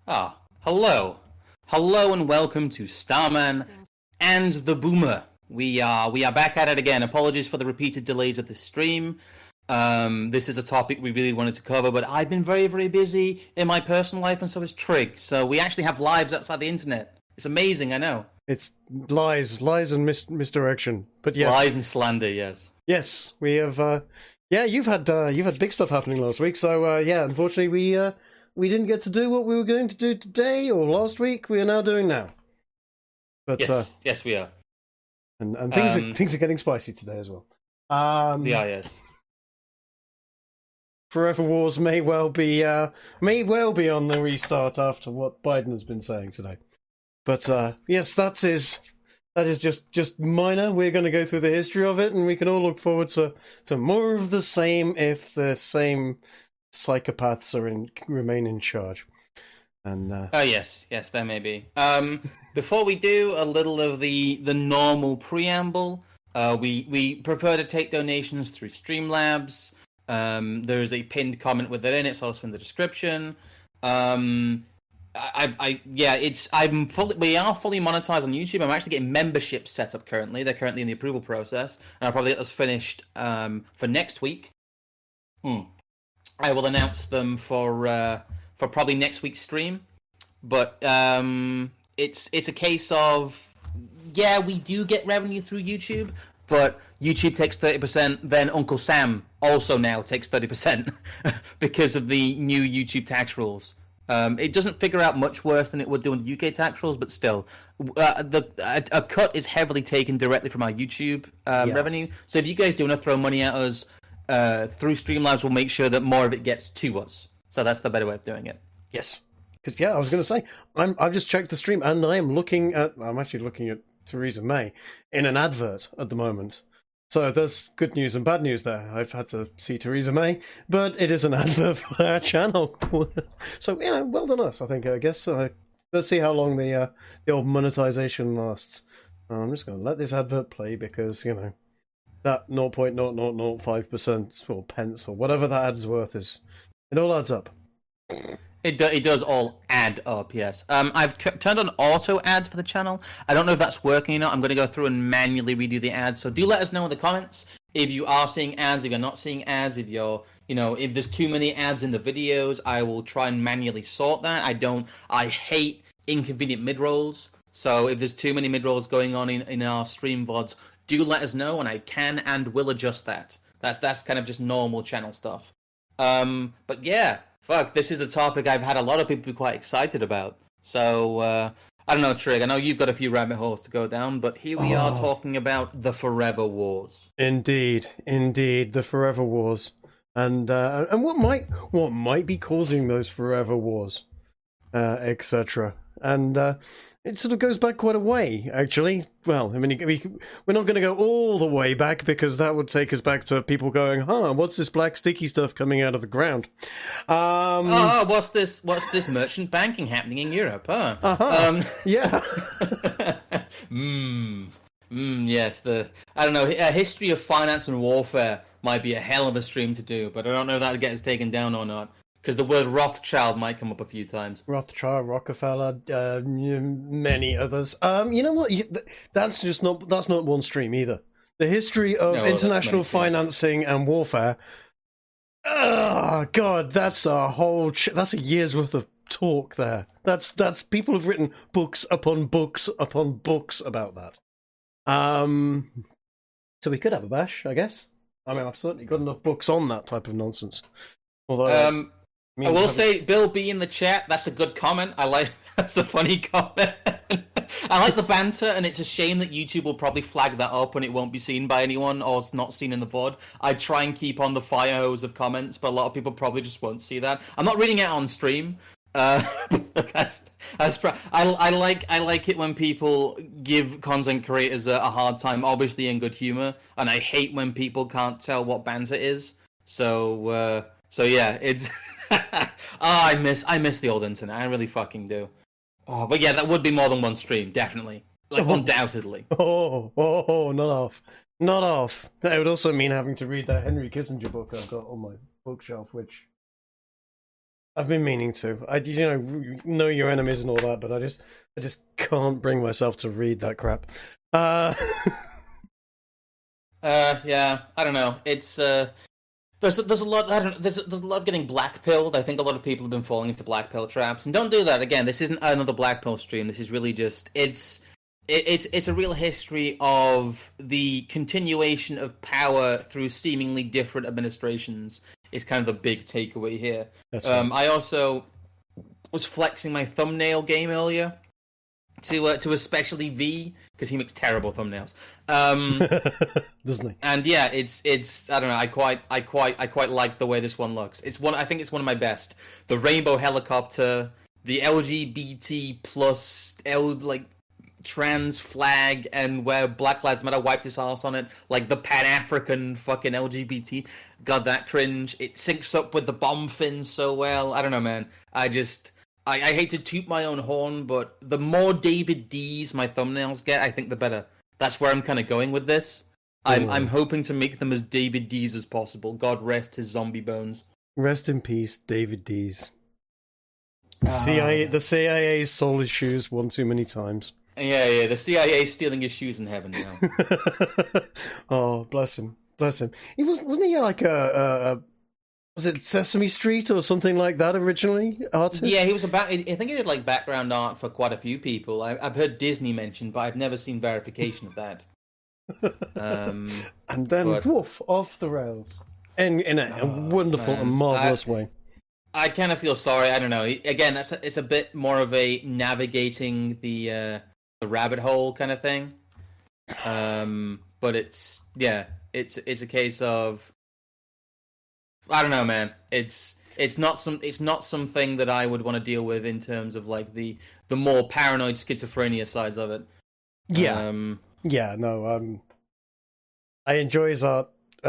Hello. Hello and welcome to Starman and the Boomer. We are back at it again. Apologies for the repeated delays of the stream. This is a topic we really wanted to cover, but I've been very, very busy in my personal life, and so has Trig. So we actually have lives outside the internet. It's amazing, I know. It's lies and misdirection. But yes, Lies and slander, yes. yes, we have. Yeah, you've had big stuff happening last week. So yeah, unfortunately, we didn't get to do what we were going to do today or last week. We are now doing now. But Yes, we are. And things are getting spicy today as well. Yeah, yes. Forever Wars may well be on the restart after what Biden has been saying today. But yes, that is just minor. We're going to go through the history of it, and we can all look forward to more of the same if the same psychopaths remain in charge. And yes, there may be. Before we do a little of the normal preamble, we prefer to take donations through Streamlabs. There is a pinned comment with it in. It's also in the description. We are fully monetized on YouTube. I'm actually getting memberships set up currently. They're currently in the approval process, and I'll probably get those finished for next week. I will announce them for probably next week's stream. But it's a case of we do get revenue through YouTube, but YouTube takes 30%. Then Uncle Sam also now takes 30% because of the new YouTube tax rules. It doesn't figure out much worse than it would do in the UK tax rules, but still, a cut is heavily taken directly from our YouTube revenue. So if you guys do want to throw money at us through Streamlabs, we'll make sure that more of it gets to us. So that's the better way of doing it. Yes, because I was going to say I've just checked the stream, and I'm actually looking at Theresa May in an advert at the moment. So there's good news and bad news there. I've had to see Theresa May, but it is an advert for our channel. So, well done us, I guess. Let's see how long the old monetization lasts. I'm just going to let this advert play because, that 0.0005% or pence or whatever that ad's worth is, it all adds up. It does all add up, yes. I've turned on auto ads for the channel. I don't know if that's working or not. I'm going to go through and manually redo the ads. So do let us know in the comments if you are seeing ads, if you're not seeing ads, if you're, if there's too many ads in the videos, I will try and manually sort that. I hate inconvenient mid-rolls. So if there's too many mid-rolls going on in our stream VODs, do let us know, and I can and will adjust that. That's kind of just normal channel stuff. But yeah. Fuck, this is a topic I've had a lot of people be quite excited about. So, I don't know, Trig, I know you've got a few rabbit holes to go down, but here we are talking about the Forever Wars. Indeed, the Forever Wars. And what might be causing those Forever Wars, etc. And it sort of goes back quite a way, actually. Well, I mean, we're not going to go all the way back because that would take us back to people going, what's this black sticky stuff coming out of the ground? What's this merchant banking happening in Europe, huh? Yeah. Yes, I don't know, a history of finance and warfare might be a hell of a stream to do, but I don't know if that'll get us taken down or not. Because the word Rothschild might come up a few times. Rothschild, Rockefeller, many others. You know what? That's not one stream either. The history of international financing and warfare. Oh God, that's a that's a year's worth of talk there. That's people have written books upon books upon books about that. So we could have a bash, I guess. I mean, I've certainly got enough books on that type of nonsense. Although. I will say, Bill B in the chat, that's a good comment. That's a funny comment. I like the banter, and it's a shame that YouTube will probably flag that up and it won't be seen by anyone or it's not seen in the VOD. I try and keep on the fire hose of comments, but a lot of people probably just won't see that. I'm not reading it on stream. I like it when people give content creators a hard time, obviously in good humor, and I hate when people can't tell what banter is. So yeah, it's... I miss the old internet. I really fucking do. Oh, but yeah, that would be more than one stream, definitely. Undoubtedly. Not off. That would also mean having to read that Henry Kissinger book I've got on my bookshelf, which I've been meaning to. Know your enemies and all that, but I just can't bring myself to read that crap. Yeah, I don't know. It's there's a lot. I don't. There's a lot of getting black pilled. I think a lot of people have been falling into black pill traps, and don't do that again. This isn't another black pill stream. This is really just it's a real history of the continuation of power through seemingly different administrations. Is kind of the big takeaway here. That's right. I also was flexing my thumbnail game earlier to especially V because he makes terrible thumbnails. Doesn't he? And yeah, it's I don't know. I quite like the way this one looks. I think it's one of my best. The rainbow helicopter, the LGBT plus trans flag, and where Black Lives Matter wiped his ass on it, like the Pan-African fucking LGBT. God, that cringe. It syncs up with the bomb fins so well. I don't know, man. I hate to toot my own horn, but the more David D's my thumbnails get, I think the better. That's where I'm kind of going with this. I'm hoping to make them as David D's as possible. God rest his zombie bones. Rest in peace, David D's. The CIA sold his shoes one too many times. Yeah, the CIA stealing his shoes in heaven now. Oh, bless him. He wasn't he like was it Sesame Street or something like that originally? Artist? Yeah, he was I think he did like background art for quite a few people. I've heard Disney mentioned, but I've never seen verification of that. And then woof, off the rails. In a wonderful and marvellous way. I kind of feel sorry. I don't know. Again, it's a bit more of a navigating the rabbit hole kind of thing. But it's a case of I don't know, man. It's not something that I would want to deal with in terms of like the more paranoid schizophrenia sides of it. Yeah. I enjoy his art.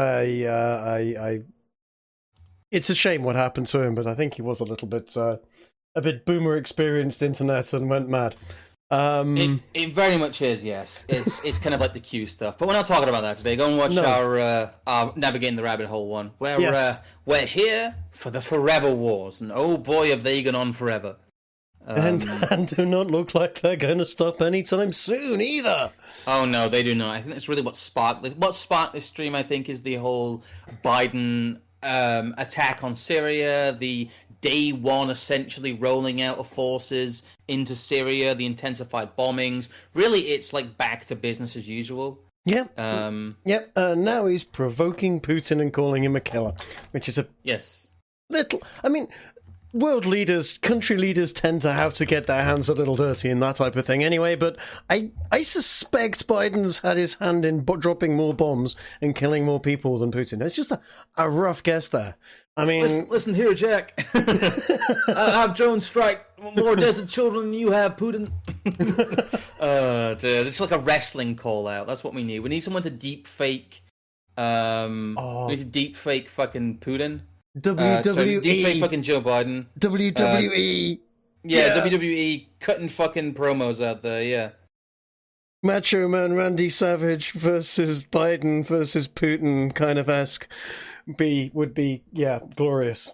It's a shame what happened to him, but I think he was a bit boomer experienced internet and went mad. It very much is, yes. It's kind of like the Q stuff, but we're not talking about that today. Go and watch our Navigating the Rabbit Hole one, where we're here for the Forever Wars, and oh boy, have they gone on forever. And do not look like they're going to stop anytime soon either. Oh no, they do not. I think that's really what sparked this stream. I think is the whole Biden attack on Syria, the day one essentially rolling out of forces into Syria, the intensified bombings. Really, it's like back to business as usual. Yeah. Now he's provoking Putin and calling him a killer, which is little. I mean, world leaders, country leaders tend to have to get their hands a little dirty in that type of thing anyway, but I suspect Biden's had his hand in dropping more bombs and killing more people than Putin. It's just a rough guess there. I mean... Listen here, Jack. I have drone strike more desert children than you have, Putin. Dude, it's like a wrestling call-out. That's what we need. We need someone to deep fake... We need to deep fake fucking Putin. WWE. Deep fake fucking Joe Biden. WWE. WWE cutting fucking promos out there, yeah. Macho Man Randy Savage versus Biden versus Putin kind of esque would be glorious.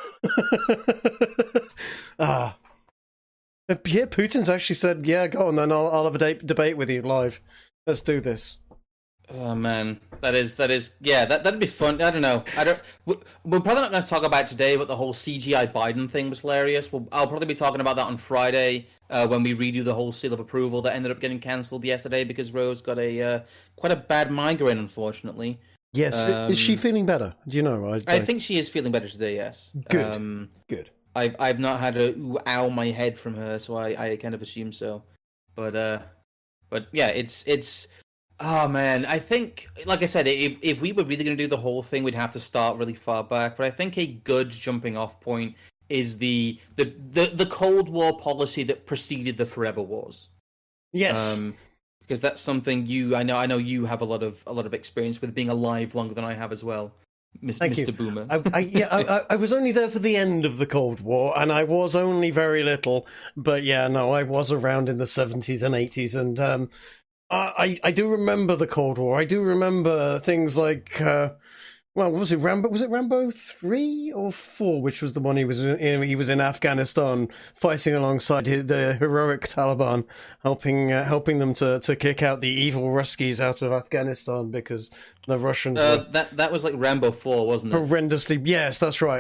Yeah, Putin's actually said, yeah, go on then, I'll have a debate with you live. Let's do this. Oh man, that'd be fun. I don't know. We're probably not going to talk about it today, but the whole CGI Biden thing was hilarious. I'll probably be talking about that on Friday when we redo the whole seal of approval that ended up getting cancelled yesterday because Rose got quite a bad migraine, unfortunately. Yes, is she feeling better? Do you know? I think she is feeling better today. Yes. Good. Good. I've not had a ow my head from her, so I kind of assume so. But yeah, it's. Oh man, I think, like I said, if we were really going to do the whole thing, we'd have to start really far back. But I think a good jumping off point is the Cold War policy that preceded the Forever Wars. Yes, because that's something I know you have a lot of experience with, being alive longer than I have as well, Mr. Boomer. I was only there for the end of the Cold War, and I was only very little. But yeah, no, I was around in the 70s and 80s, and I do remember the Cold War. I do remember things like Well, was it Rambo? Was it Rambo 3 or 4? Which was the one he was in? He was in Afghanistan fighting alongside the heroic Taliban, helping them to kick out the evil Ruskies out of Afghanistan because the Russians. That was like Rambo 4, wasn't it? Horrendously, yes, that's right.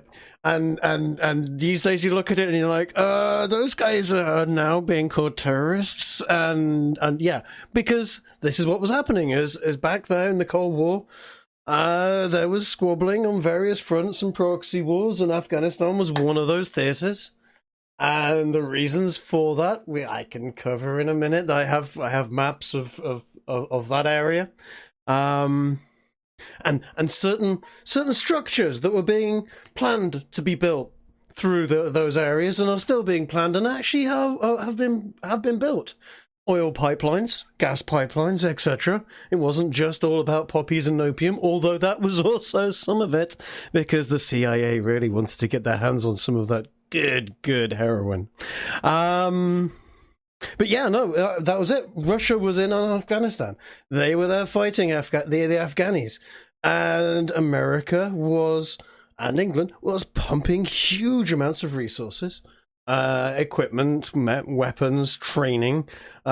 And these days you look at it and you're like, those guys are now being called terrorists, and yeah, because this is what was happening is back there in the Cold War. There was squabbling on various fronts and proxy wars, and Afghanistan was one of those theaters. And the reasons for that, I can cover in a minute. I have maps of that area, and certain structures that were being planned to be built through those areas, and are still being planned, and actually have been built. Oil pipelines, gas pipelines, etc. It wasn't just all about poppies and opium, although that was also some of it, because the CIA really wanted to get their hands on some of that good heroin. But yeah, no, that was it. Russia was in Afghanistan. They were there fighting the Afghanis. And America and England was pumping huge amounts of resources, equipment, weapons, training,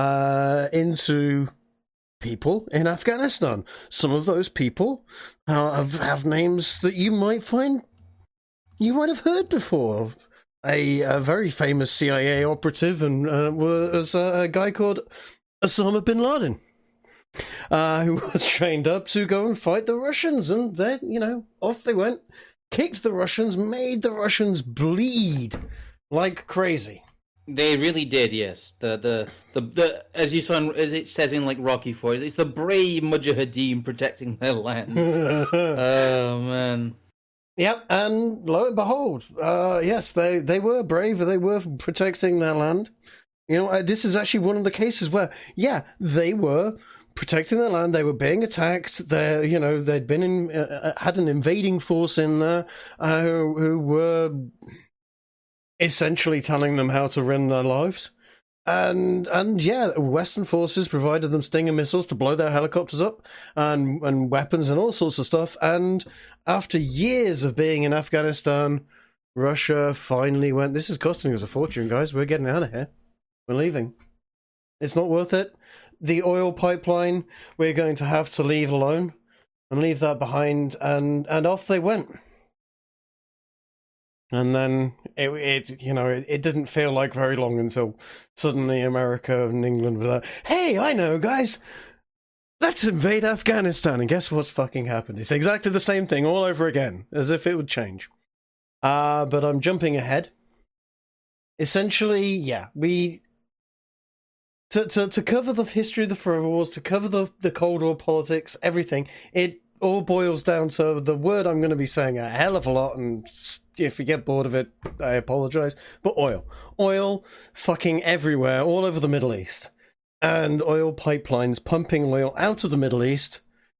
into people in Afghanistan. Some of those people have names that you might have heard before. A very famous CIA operative was a guy called Osama bin Laden, who was trained up to go and fight the Russians, and then, off they went, kicked the Russians, made the Russians bleed like crazy. They really did, yes. The as you saw, as it says in like Rocky IV, it's the brave Mujahideen protecting their land. Oh man. Yep, and lo and behold, yes, they were brave. They were protecting their land. This is actually one of the cases where, yeah, they were protecting their land. They were being attacked. They'd been had an invading force in there who were essentially telling them how to run their lives. And yeah, Western forces provided them Stinger missiles to blow their helicopters up, and weapons and all sorts of stuff. And after years of being in Afghanistan, Russia finally went, this is costing us a fortune, guys. We're getting out of here. We're leaving. It's not worth it. The oil pipeline, we're going to have to leave alone and leave that behind. And off they went. And then it didn't feel like very long until suddenly America and England were like, hey, I know, guys, let's invade Afghanistan. And guess what's fucking happened? It's exactly the same thing all over again, as if it would change. But I'm jumping ahead. Essentially, yeah, to cover the history of the Forever Wars, to cover the Cold War politics, everything, it all boils down to the word I'm going to be saying a hell of a lot, and if you get bored of it, I apologize, but oil fucking everywhere, all over the Middle East, and oil pipelines pumping oil out of the Middle East,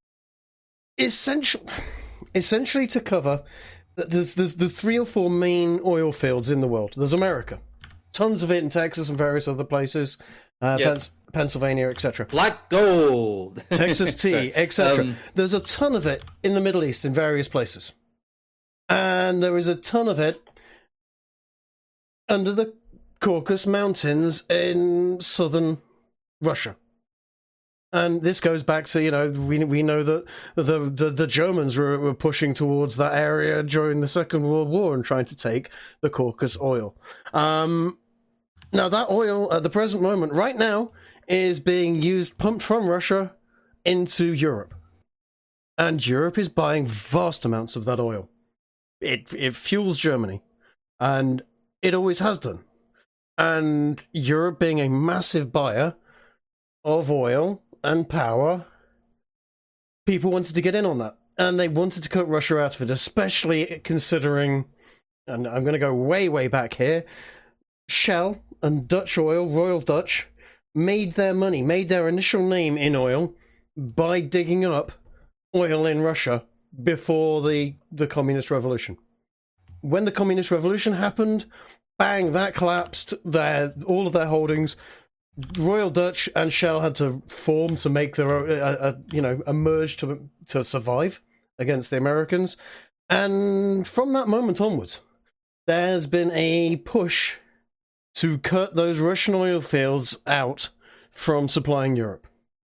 essentially to cover. There's 3 or 4 main oil fields in the world. There's America, tons of it in Texas and various other places, Pennsylvania, etc. Black gold, Texas tea, etc. There's a ton of it in the Middle East in various places, and there is a ton of it under the Caucasus Mountains in southern Russia. And this goes back to, we know that the Germans were pushing towards that area during the Second World War and trying to take the Caucasus oil. Now, that oil, at the present moment, right now, is being pumped from Russia into Europe. And Europe is buying vast amounts of that oil. It fuels Germany. And it always has done. And Europe, being a massive buyer of oil and power, people wanted to get in on that. And they wanted to cut Russia out of it, especially considering, and I'm going to go way, way back here, Shell and Dutch Oil, Royal Dutch, made their money, made their initial name in oil by digging up oil in Russia before the Communist Revolution. When the Communist Revolution happened, bang, that collapsed, all of their holdings. Royal Dutch and Shell had to form to make their a merge to survive against the Americans. And from that moment onwards, there's been a push to cut those Russian oil fields out from supplying Europe.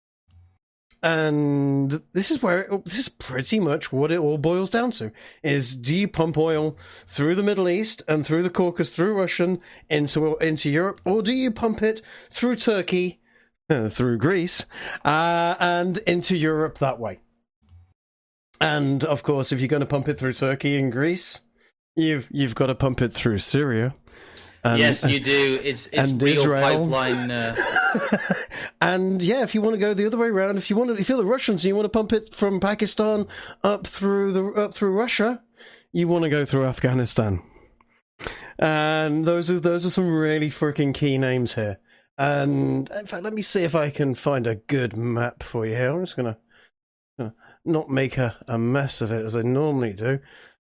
And this is pretty much what it all boils down to, is do you pump oil through the Middle East and through the Caucasus, through Russian, into Europe, or do you pump it through Turkey, through Greece, and into Europe that way? And, of course, if you're going to pump it through Turkey and Greece, you've got to pump it through Syria. Yes, you do. It's real Israel. Pipeline. And yeah, if you want to go the other way around, if you're the Russians and you want to pump it from Pakistan up through Russia, you want to go through Afghanistan. And those are some really freaking key names here. And in fact, let me see if I can find a good map for you here. I'm just gonna not make a mess of it as I normally do.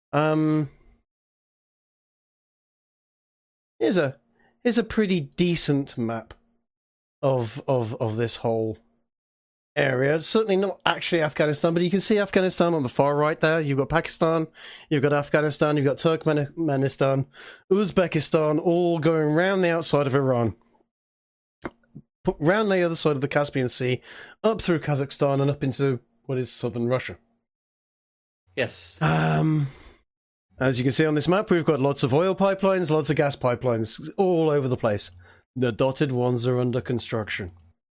Here's a pretty decent map of this whole area. It's certainly not actually Afghanistan, but you can see Afghanistan on the far right there. You've got Pakistan, you've got Afghanistan, you've got Turkmenistan, Uzbekistan, all going round the outside of Iran, round the other side of the Caspian Sea, up through Kazakhstan and up into what is southern Russia. Yes. As you can see on this map, we've got lots of oil pipelines, lots of gas pipelines, all over the place. The dotted ones are under construction.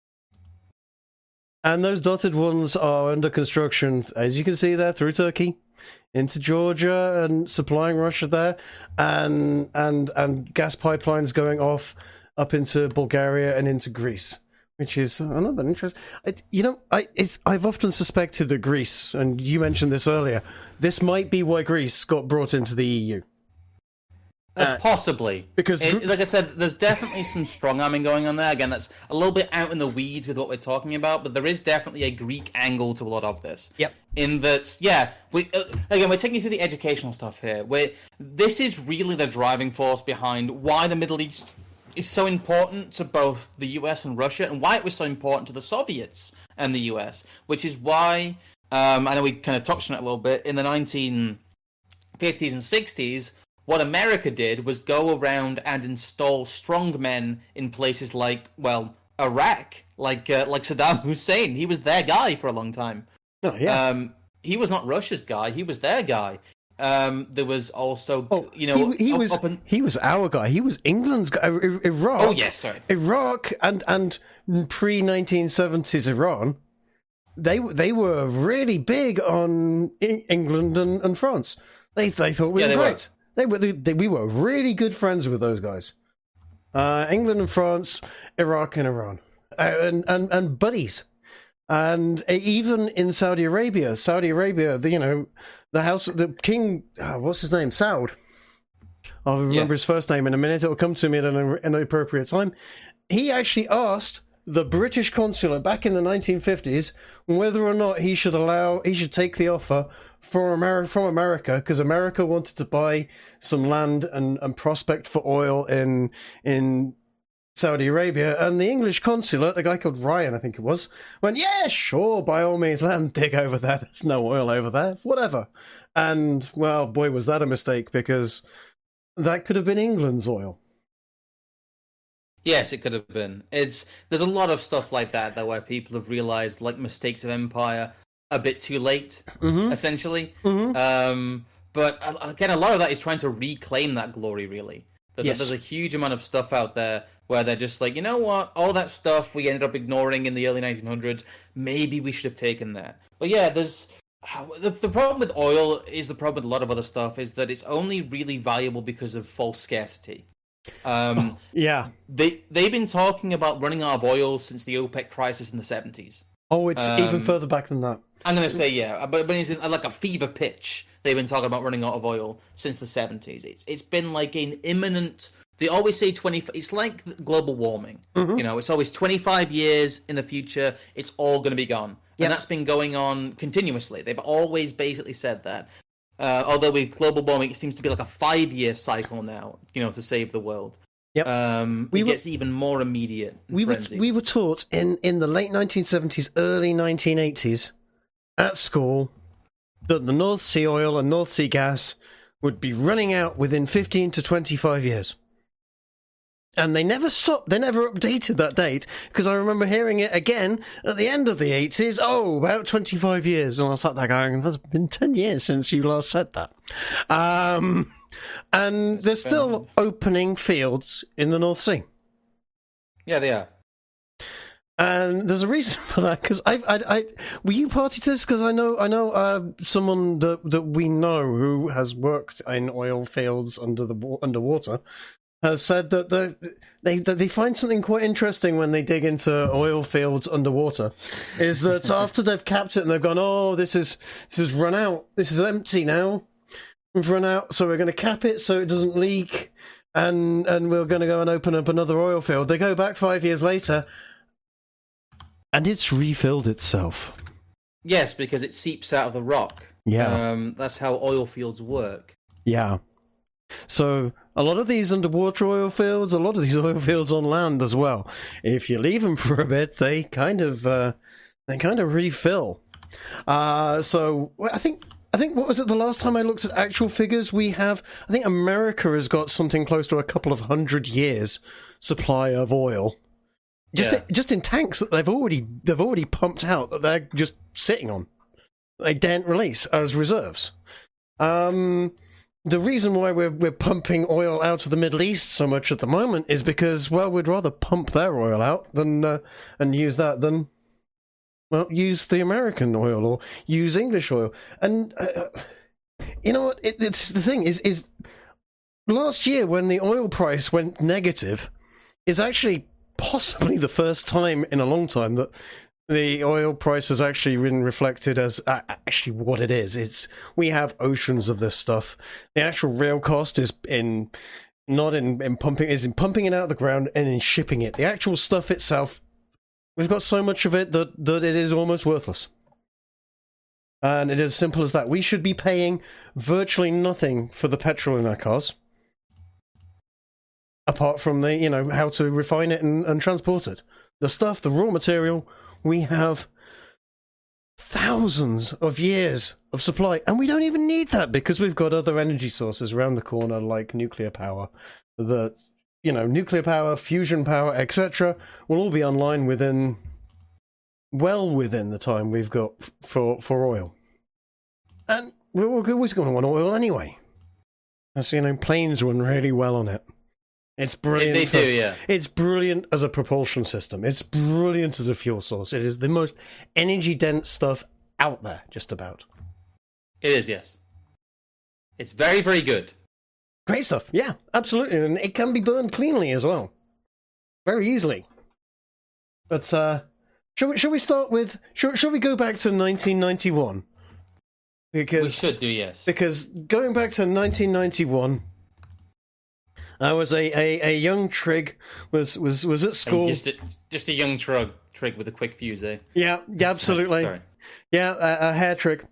And those dotted ones are under construction, as you can see there, through Turkey, into Georgia, and supplying Russia there, and gas pipelines going off up into Bulgaria and into Greece. Which is another interest. I've often suspected that Greece, and you mentioned this earlier, this might be why Greece got brought into the EU. Possibly. Because, like I said, there's definitely some strong arming going on there. Again, that's a little bit out in the weeds with what we're talking about, but there is definitely a Greek angle to a lot of this. Yep. In that, we're taking you through the educational stuff here. This is really the driving force behind why the Middle East is so important to both the US and Russia, and why it was so important to the Soviets and the US, which is why, I know we kind of touched on it a little bit, in the 1950s and 60s, what America did was go around and install strongmen in places like, Iraq, like Saddam Hussein. He was their guy for a long time. Oh, yeah. He was not Russia's guy, he was their guy. There was also, he was our guy. He was England's guy. Iraq. Oh yes, sorry. Iraq and pre-1970s Iran. They were really big on England and France. They thought we were great. We were really good friends with those guys. England and France, Iraq and Iran, and buddies. And even in Saudi Arabia, the king, what's his name? Saud. I'll remember his first name in a minute. It'll come to me at an appropriate time. He actually asked the British consulate back in the 1950s whether or not he should take the offer from America, because America wanted to buy some land and prospect for oil in Saudi Arabia, and the English consulate, a guy called Ryan, I think it was, went, yeah, sure, by all means, let them dig over there. There's no oil over there, whatever. And, well, boy, was that a mistake, because that could have been England's oil. Yes, it could have been. There's a lot of stuff like that, though, where people have realised, like, mistakes of empire a bit too late, essentially. Mm-hmm. But, again, a lot of that is trying to reclaim that glory, really. There's a huge amount of stuff out there where they're just like, you know what, all that stuff we ended up ignoring in the early 1900s, maybe we should have taken that. But yeah, there's the problem with oil is the problem with a lot of other stuff is that it's only really valuable because of false scarcity. Yeah. They've been talking about running out of oil since the OPEC crisis in the 70s. Oh, it's even further back than that. I'm going to say, yeah, but it's like a fever pitch. They've been talking about running out of oil since the 70s. It's been like an imminent... They always say 20... It's like global warming. Mm-hmm. You know, it's always 25 years in the future, it's all going to be gone. Yep. And that's been going on continuously. They've always basically said that. Although with global warming, it seems to be like a 5-year cycle now, to save the world. Yep. It gets even more immediate. We were taught in the late 1970s, early 1980s, at school, that the North Sea oil and North Sea gas would be running out within 15 to 25 years. And they never stopped, they never updated that date, because I remember hearing it again at the end of the 80s, about 25 years. And I sat there going, it's been 10 years since you last said that. And they're still opening fields in the North Sea. Yeah, they are. And there's a reason for that, because were you party to this? Because I know someone that we know who has worked in oil fields underwater has said that they find something quite interesting when they dig into oil fields underwater, is that after they've capped it and they've gone, this is run out, this is empty now, we've run out, so we're going to cap it so it doesn't leak, and we're going to go and open up another oil field. They go back 5 years later, and it's refilled itself. Yes, because it seeps out of the rock. Yeah. That's how oil fields work. Yeah. So a lot of these underwater oil fields, a lot of these oil fields on land as well, if you leave them for a bit, they kind of refill. So I think what was it, the last time I looked at actual figures, I think America has got something close to a couple of 100 years supply of oil. Just in tanks that they've already pumped out, that they're just sitting on. They daren't release as reserves. The reason why we're pumping oil out of the Middle East so much at the moment is because, well, we'd rather pump their oil out than and use that than, well, use the American oil or use English oil. And you know what? It's the thing is last year when the oil price went negative is actually possibly the first time in a long time that the oil price has actually been reflected as actually what it is. We have oceans of this stuff. The actual real cost is not in pumping it out of the ground and in shipping it. The actual stuff itself, we've got so much of it that it is almost worthless. And it is as simple as that. We should be paying virtually nothing for the petrol in our cars, apart from the, how to refine it and transport it. The stuff, the raw material, we have thousands of years of supply, and we don't even need that because we've got other energy sources around the corner, like nuclear power. That, nuclear power, fusion power, etc., will all be online well within the time we've got for oil. And we're always going to want oil anyway. As planes run really well on it. It's brilliant. They do, yeah. It's brilliant as a propulsion system. It's brilliant as a fuel source. It is the most energy-dense stuff out there, just about. It is, yes. It's very, very good. Great stuff, yeah, absolutely. And it can be burned cleanly as well. Very easily. But, shall we start with... Shall we go back to 1991? Because we should do, yes. Because going back to 1991... I was a young trig, was at school. Just a young trig with a quick fuse, eh? Yeah, absolutely. Sorry. Yeah, a hair trig.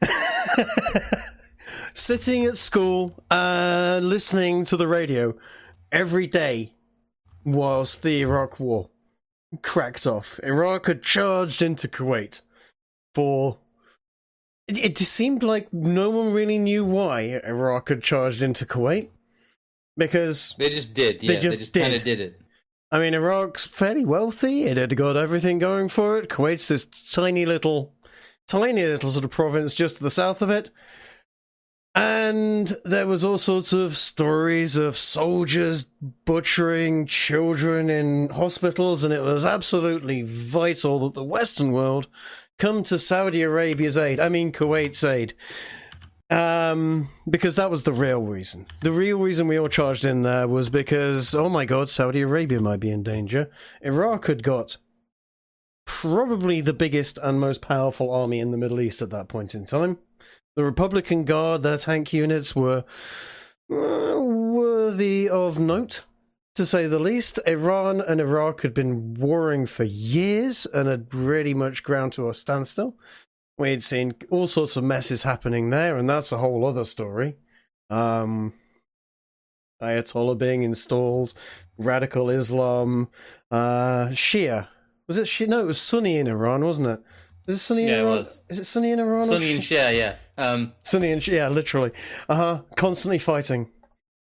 Sitting at school, listening to the radio every day whilst the Iraq War cracked off. Iraq had charged into Kuwait for... It just seemed like no one really knew why Iraq had charged into Kuwait. Because they just did, yeah. They just kind of did it. I mean, Iraq's fairly wealthy. It had got everything going for it. Kuwait's this tiny little sort of province just to the south of it. And there was all sorts of stories of soldiers butchering children in hospitals, and it was absolutely vital that the Western world come to Saudi Arabia's aid. I mean, Kuwait's aid. Because that was the real reason. The real reason we all charged in there was because, oh my god, Saudi Arabia might be in danger. Iraq had got probably the biggest and most powerful army in the Middle East at that point in time. The Republican Guard, their tank units were worthy of note, to say the least. Iran and Iraq had been warring for years and had really much ground to a standstill. We'd seen all sorts of messes happening there, and that's a whole other story. Ayatollah being installed, radical Islam, Shia. Was it Shia? No, it was Sunni in Iran, wasn't it? Is it Sunny in Yeah, it Iran? was. Is it Sunny in Iran? Sunny and Cher, yeah. Sunny and yeah, literally. Constantly fighting.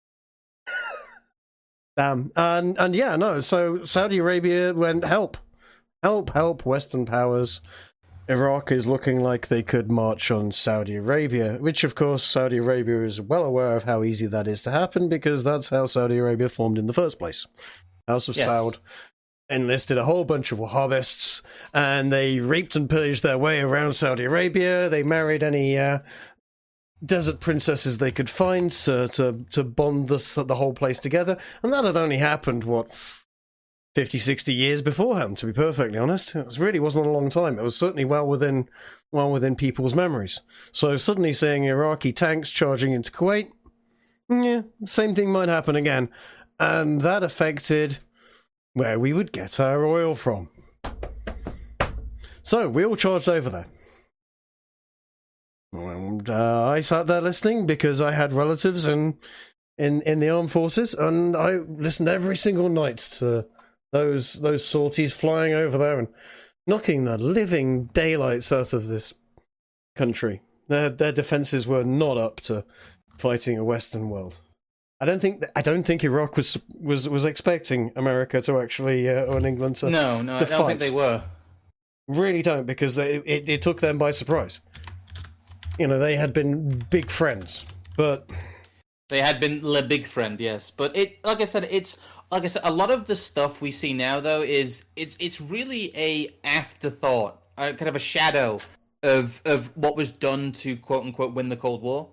Damn. And yeah, no. So Saudi Arabia went help, Western powers. Iraq is looking like they could march on Saudi Arabia, which of course Saudi Arabia is well aware of how easy that is to happen because that's how Saudi Arabia formed in the first place. House of Saud enlisted a whole bunch of Wahhabists and they raped and pillaged their way around Saudi Arabia. They married any desert princesses they could find to bond the whole place together. And that had only happened, 50, 60 years beforehand, to be perfectly honest. It really wasn't a long time. It was certainly well within people's memories. So suddenly seeing Iraqi tanks charging into Kuwait, yeah, same thing might happen again. And that affected where we would get our oil from. So we all charged over there. And I sat there listening because I had relatives in the armed forces, and I listened every single night to those sorties flying over there and knocking the living daylights out of this country. Their defenses were not up to fighting a Western world. I don't think Iraq was expecting America to actually or England to No, I don't think they were. Really don't, because it took them by surprise. You know, they had been big friends, but They had been the big friend, yes. But like I said, a lot of the stuff we see now, though, it's really a afterthought, kind of a shadow of what was done to quote unquote win the Cold War.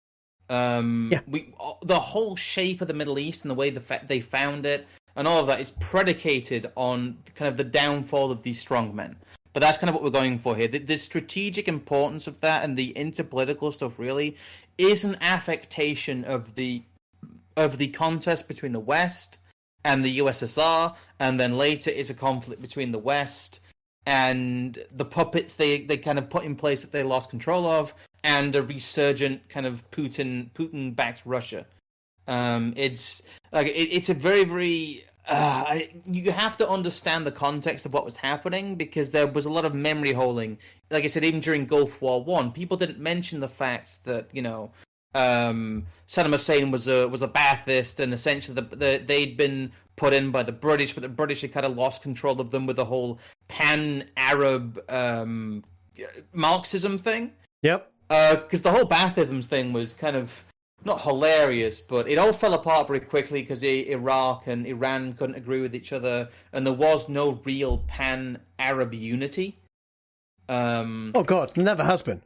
The whole shape of the Middle East and the way they found it and all of that is predicated on kind of the downfall of these strongmen. But that's kind of what we're going for here. The strategic importance of that and the interpolitical stuff really is an affectation of the contest between the West and the USSR, and then later is a conflict between the West and the puppets they kind of put in place that they lost control of, and a resurgent kind of Putin-backed Russia. It's a very, very you have to understand the context of what was happening, because there was a lot of memory holding. Like I said, even during Gulf War I, people didn't mention the fact that Saddam Hussein was a Ba'athist, and essentially they'd been put in by the British, but the British had kind of lost control of them with the whole pan-Arab Marxism thing. Yep. Because the whole Baathism thing was kind of not hilarious, but it all fell apart very quickly because Iraq and Iran couldn't agree with each other, and there was no real pan-Arab unity. Oh God, never has been.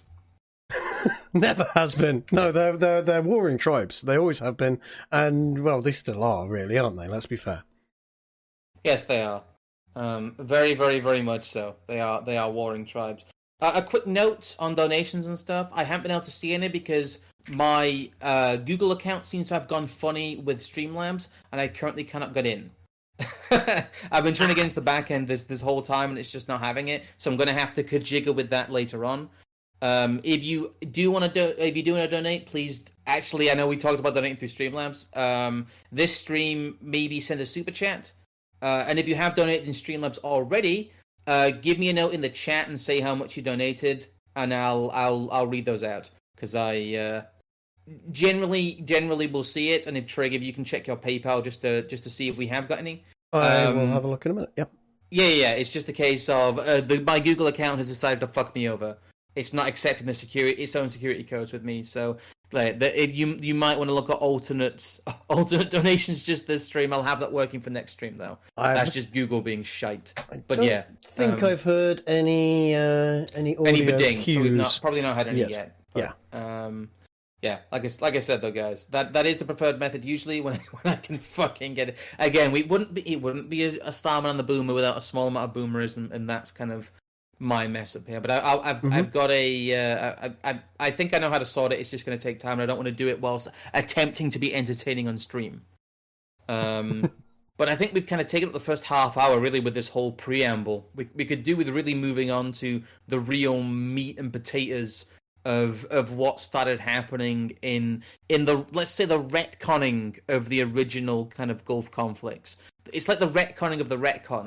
Never has been. No, they're warring tribes. They always have been, and well, they still are, really, aren't they? Let's be fair. Yes, they are. Very, very, very much so. They are warring tribes. A quick note on donations and stuff. I haven't been able to see any because my Google account seems to have gone funny with Streamlabs, and I currently cannot get in. I've been trying to get into the back end this whole time, and it's just not having it. So I'm going to have to kajiggle with that later on. If you do want to donate, please. Actually, I know we talked about donating through Streamlabs. This stream, maybe send a super chat. And if you have donated in Streamlabs already, give me a note in the chat and say how much you donated, and I'll read those out, because I generally will see it. And if you can check your PayPal just to see if we have got any. I will have a look in a minute. Yep. Yeah. It's just a case of my Google account has decided to fuck me over. It's not accepting its own security codes with me. So you might want to look at alternate donations just this stream. I'll have that working for next stream though. That's just Google being shite. But I think I've heard any audio bidding, cues. so we've probably not had any yet. But, yeah. Like I said though, guys, that is the preferred method usually when I can fucking get it. Again, it wouldn't be a Starman and the Boomer without a small amount of boomerism, and that's kind of my mess up here. But I've got I think I know how to sort it. It's just going to take time, and I don't want to do it whilst attempting to be entertaining on stream. But I think we've kind of taken up the first half hour really with this whole preamble. We could do with really moving on to the real meat and potatoes of what started happening in the, let's say, the retconning of the original kind of Gulf conflicts. It's like the retconning of the retcon.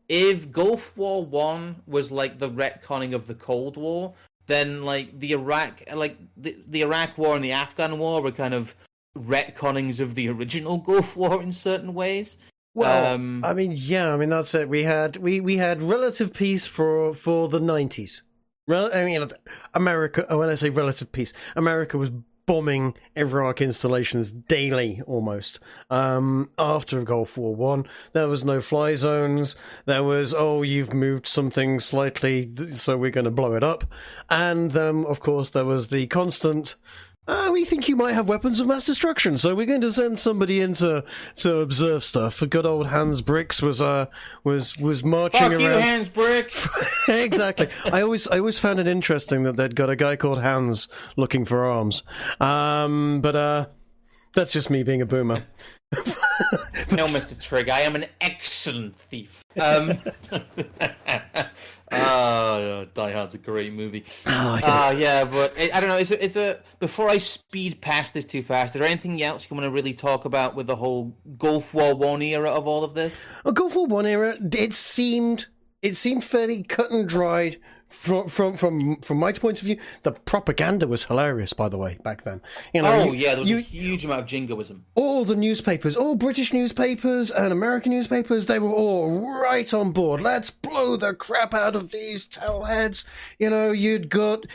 if Gulf War One was like the retconning of the Cold War, then like the Iraq War and the Afghan War were kind of retconnings of the original Gulf War in certain ways. Well, I mean, yeah, I mean that's it. We had relative peace for the 90s. I mean, America. When I say relative peace, America was bombing Iraq installations daily almost. After Gulf War One, there was no fly zones. There was, you've moved something slightly, so we're going to blow it up. And of course, there was the constant. We think you might have weapons of mass destruction, so we're going to send somebody in to observe stuff. Good old Hans Bricks was marching Fuck around. you, Hans Bricks. Exactly. I always found it interesting that they'd got a guy called Hans looking for arms. But that's just me being a boomer. No, Mr. Trigg, I am an excellent thief. Die Hard's a great movie. Yeah, but I don't know. Is a before I speed past this too fast, is there anything else you want to really talk about with the whole Gulf War One era of all of this? Gulf War One era, it seemed fairly cut and dried. From my point of view, the propaganda was hilarious. By the way, back then, there was a huge amount of jingoism. All the newspapers, all British newspapers and American newspapers, they were all right on board. Let's blow the crap out of these towelheads. You'd got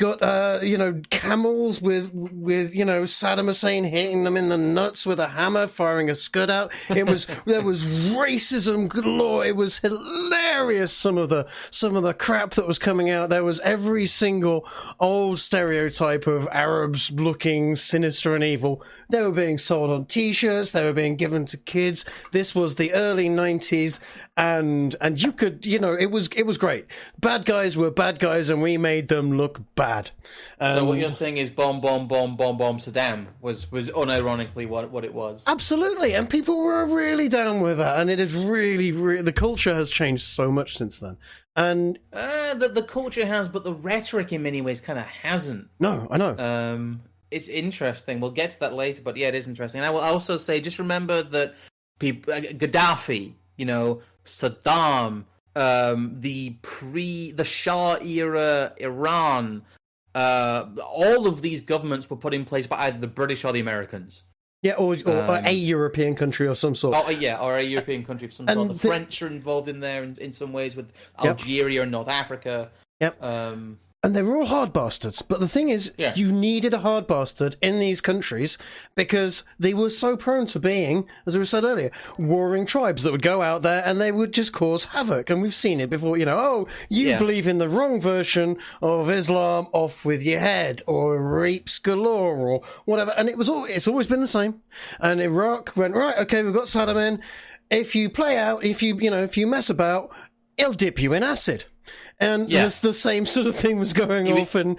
camels with Saddam Hussein hitting them in the nuts with a hammer, firing a scud out. There was racism galore. It was hilarious. Some of the crap that was coming out. There was every single old stereotype of Arabs looking sinister and evil. They were being sold on t-shirts. They were being given to kids. This was the early 90s, and you could, it was great. Bad guys were bad guys, and we made them look bad. So what you're saying is bomb Saddam was unironically what it was. Absolutely, and people were really down with that, and it is really, really, the culture has changed so much since then. And the culture has, but the rhetoric in many ways kind of hasn't. No, I know. It's interesting. We'll get to that later, but yeah, it is interesting. And I will also say, just remember that Gaddafi, Saddam, the Shah era Iran, all of these governments were put in place by either the British or the Americans. Yeah, or a European country of some sort. Or a European country of some sort. The French are involved in there in some ways with Algeria and North Africa. Yep. And they were all hard bastards. But the thing is, you needed a hard bastard in these countries because they were so prone to being, as we said earlier, warring tribes that would go out there and they would just cause havoc. And we've seen it before, you believe in the wrong version of Islam, off with your head, or rapes galore, or whatever. And it's always been the same. And Iraq went, right, okay, we've got Saddam in. If you play out, if you mess about, he'll dip you in acid. And the same sort of thing was going off in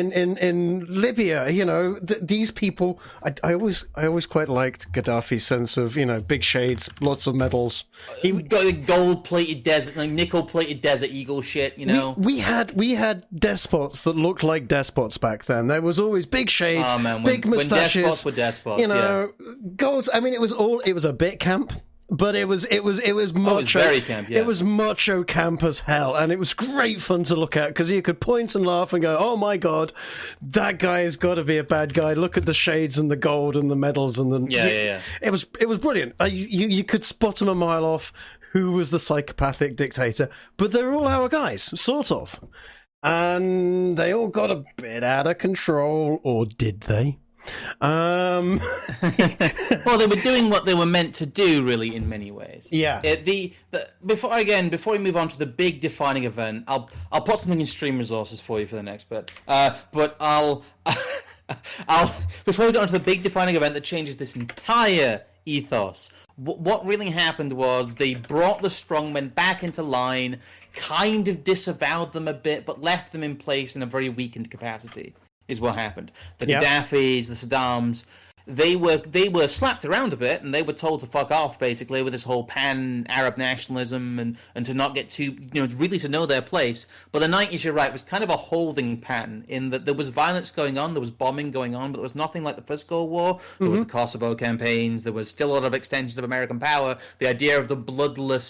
Libya. These people. I always quite liked Gaddafi's sense of big shades, lots of medals. He got a gold-plated desert, like nickel-plated Desert Eagle shit. We had despots that looked like despots back then. There was always big shades, big moustaches. When despots were despots, golds. I mean, it was a bit camp. But it was macho. It was very camp, yeah. It was macho camp as hell, and it was great fun to look at because you could point and laugh and go, "Oh my god, that guy has got to be a bad guy." Look at the shades and the gold and the medals and the yeah. It was brilliant. You could spot him a mile off who was the psychopathic dictator, but they're all our guys, sort of, and they all got a bit out of control, or did they? Well, they were doing what they were meant to do, really, in many ways. Yeah. Before we move on to the big defining event, I'll put something in stream resources for you for the next bit. But I'll before we get on to the big defining event that changes this entire ethos. What really happened was they brought the strongmen back into line, kind of disavowed them a bit, but left them in place in a very weakened capacity. Is what happened. The Gaddafis, the Saddams, they were slapped around a bit, and they were told to fuck off, basically, with this whole pan-Arab nationalism and to not get too, really to know their place. But the 90s, you're right, was kind of a holding pattern in that there was violence going on, there was bombing going on, but there was nothing like the First Gulf War. There was the Kosovo campaigns, there was still a lot of extension of American power. The idea of the bloodless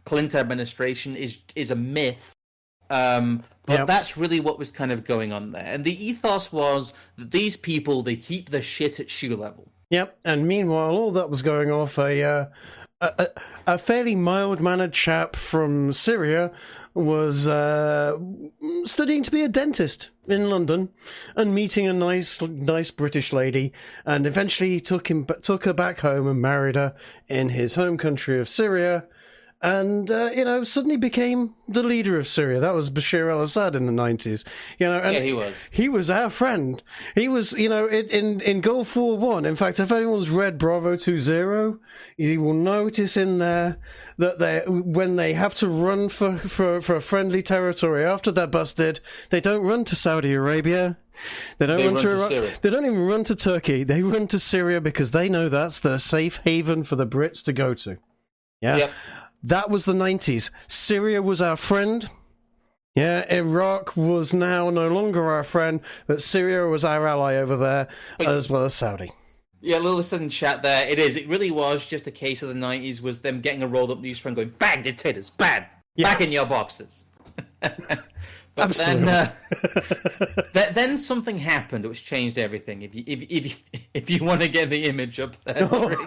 Clinton administration is a myth. But that's really what was kind of going on there. And the ethos was that these people, they keep the shit at shoe level. Yep, and meanwhile, all that was going off, a fairly mild-mannered chap from Syria was studying to be a dentist in London and meeting a nice British lady, and eventually took her back home and married her in his home country of Syria. And, suddenly became the leader of Syria. That was Bashar al-Assad in the 90s. And yeah, he was. He was our friend. He was, in Gulf War 1. In fact, if anyone's read Bravo 20, you will notice in there that when they have to run for a friendly territory after they're busted, they don't run to Saudi Arabia. They don't run to Iraq. They don't even run to Turkey. They run to Syria because they know that's the safe haven for the Brits to go to. Yeah. Yep. That was the 90s. Syria was our friend. Yeah, Iraq was now no longer our friend, but Syria was our ally over there, as well as Saudi. Yeah, Lewis in chat there. It is. It really was just a case of the 90s, was them getting a rolled-up newsprint going, bang, dictators, bang, back in your boxes. But absolutely. Then something happened which changed everything. If you want to get the image up there.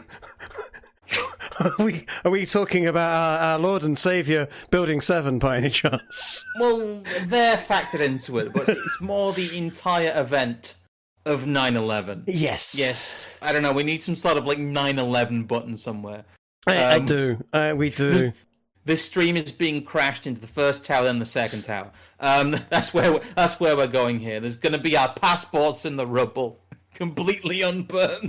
Are we talking about our Lord and Saviour Building 7 by any chance? Well, they're factored into it, but it's more the entire event of 9/11. Yes. I don't know, we need some sort of 9/11 button somewhere. I do. We do. This stream is being crashed into the first tower and the second tower. That's where we're going here. There's going to be our passports in the rubble. Completely unburned.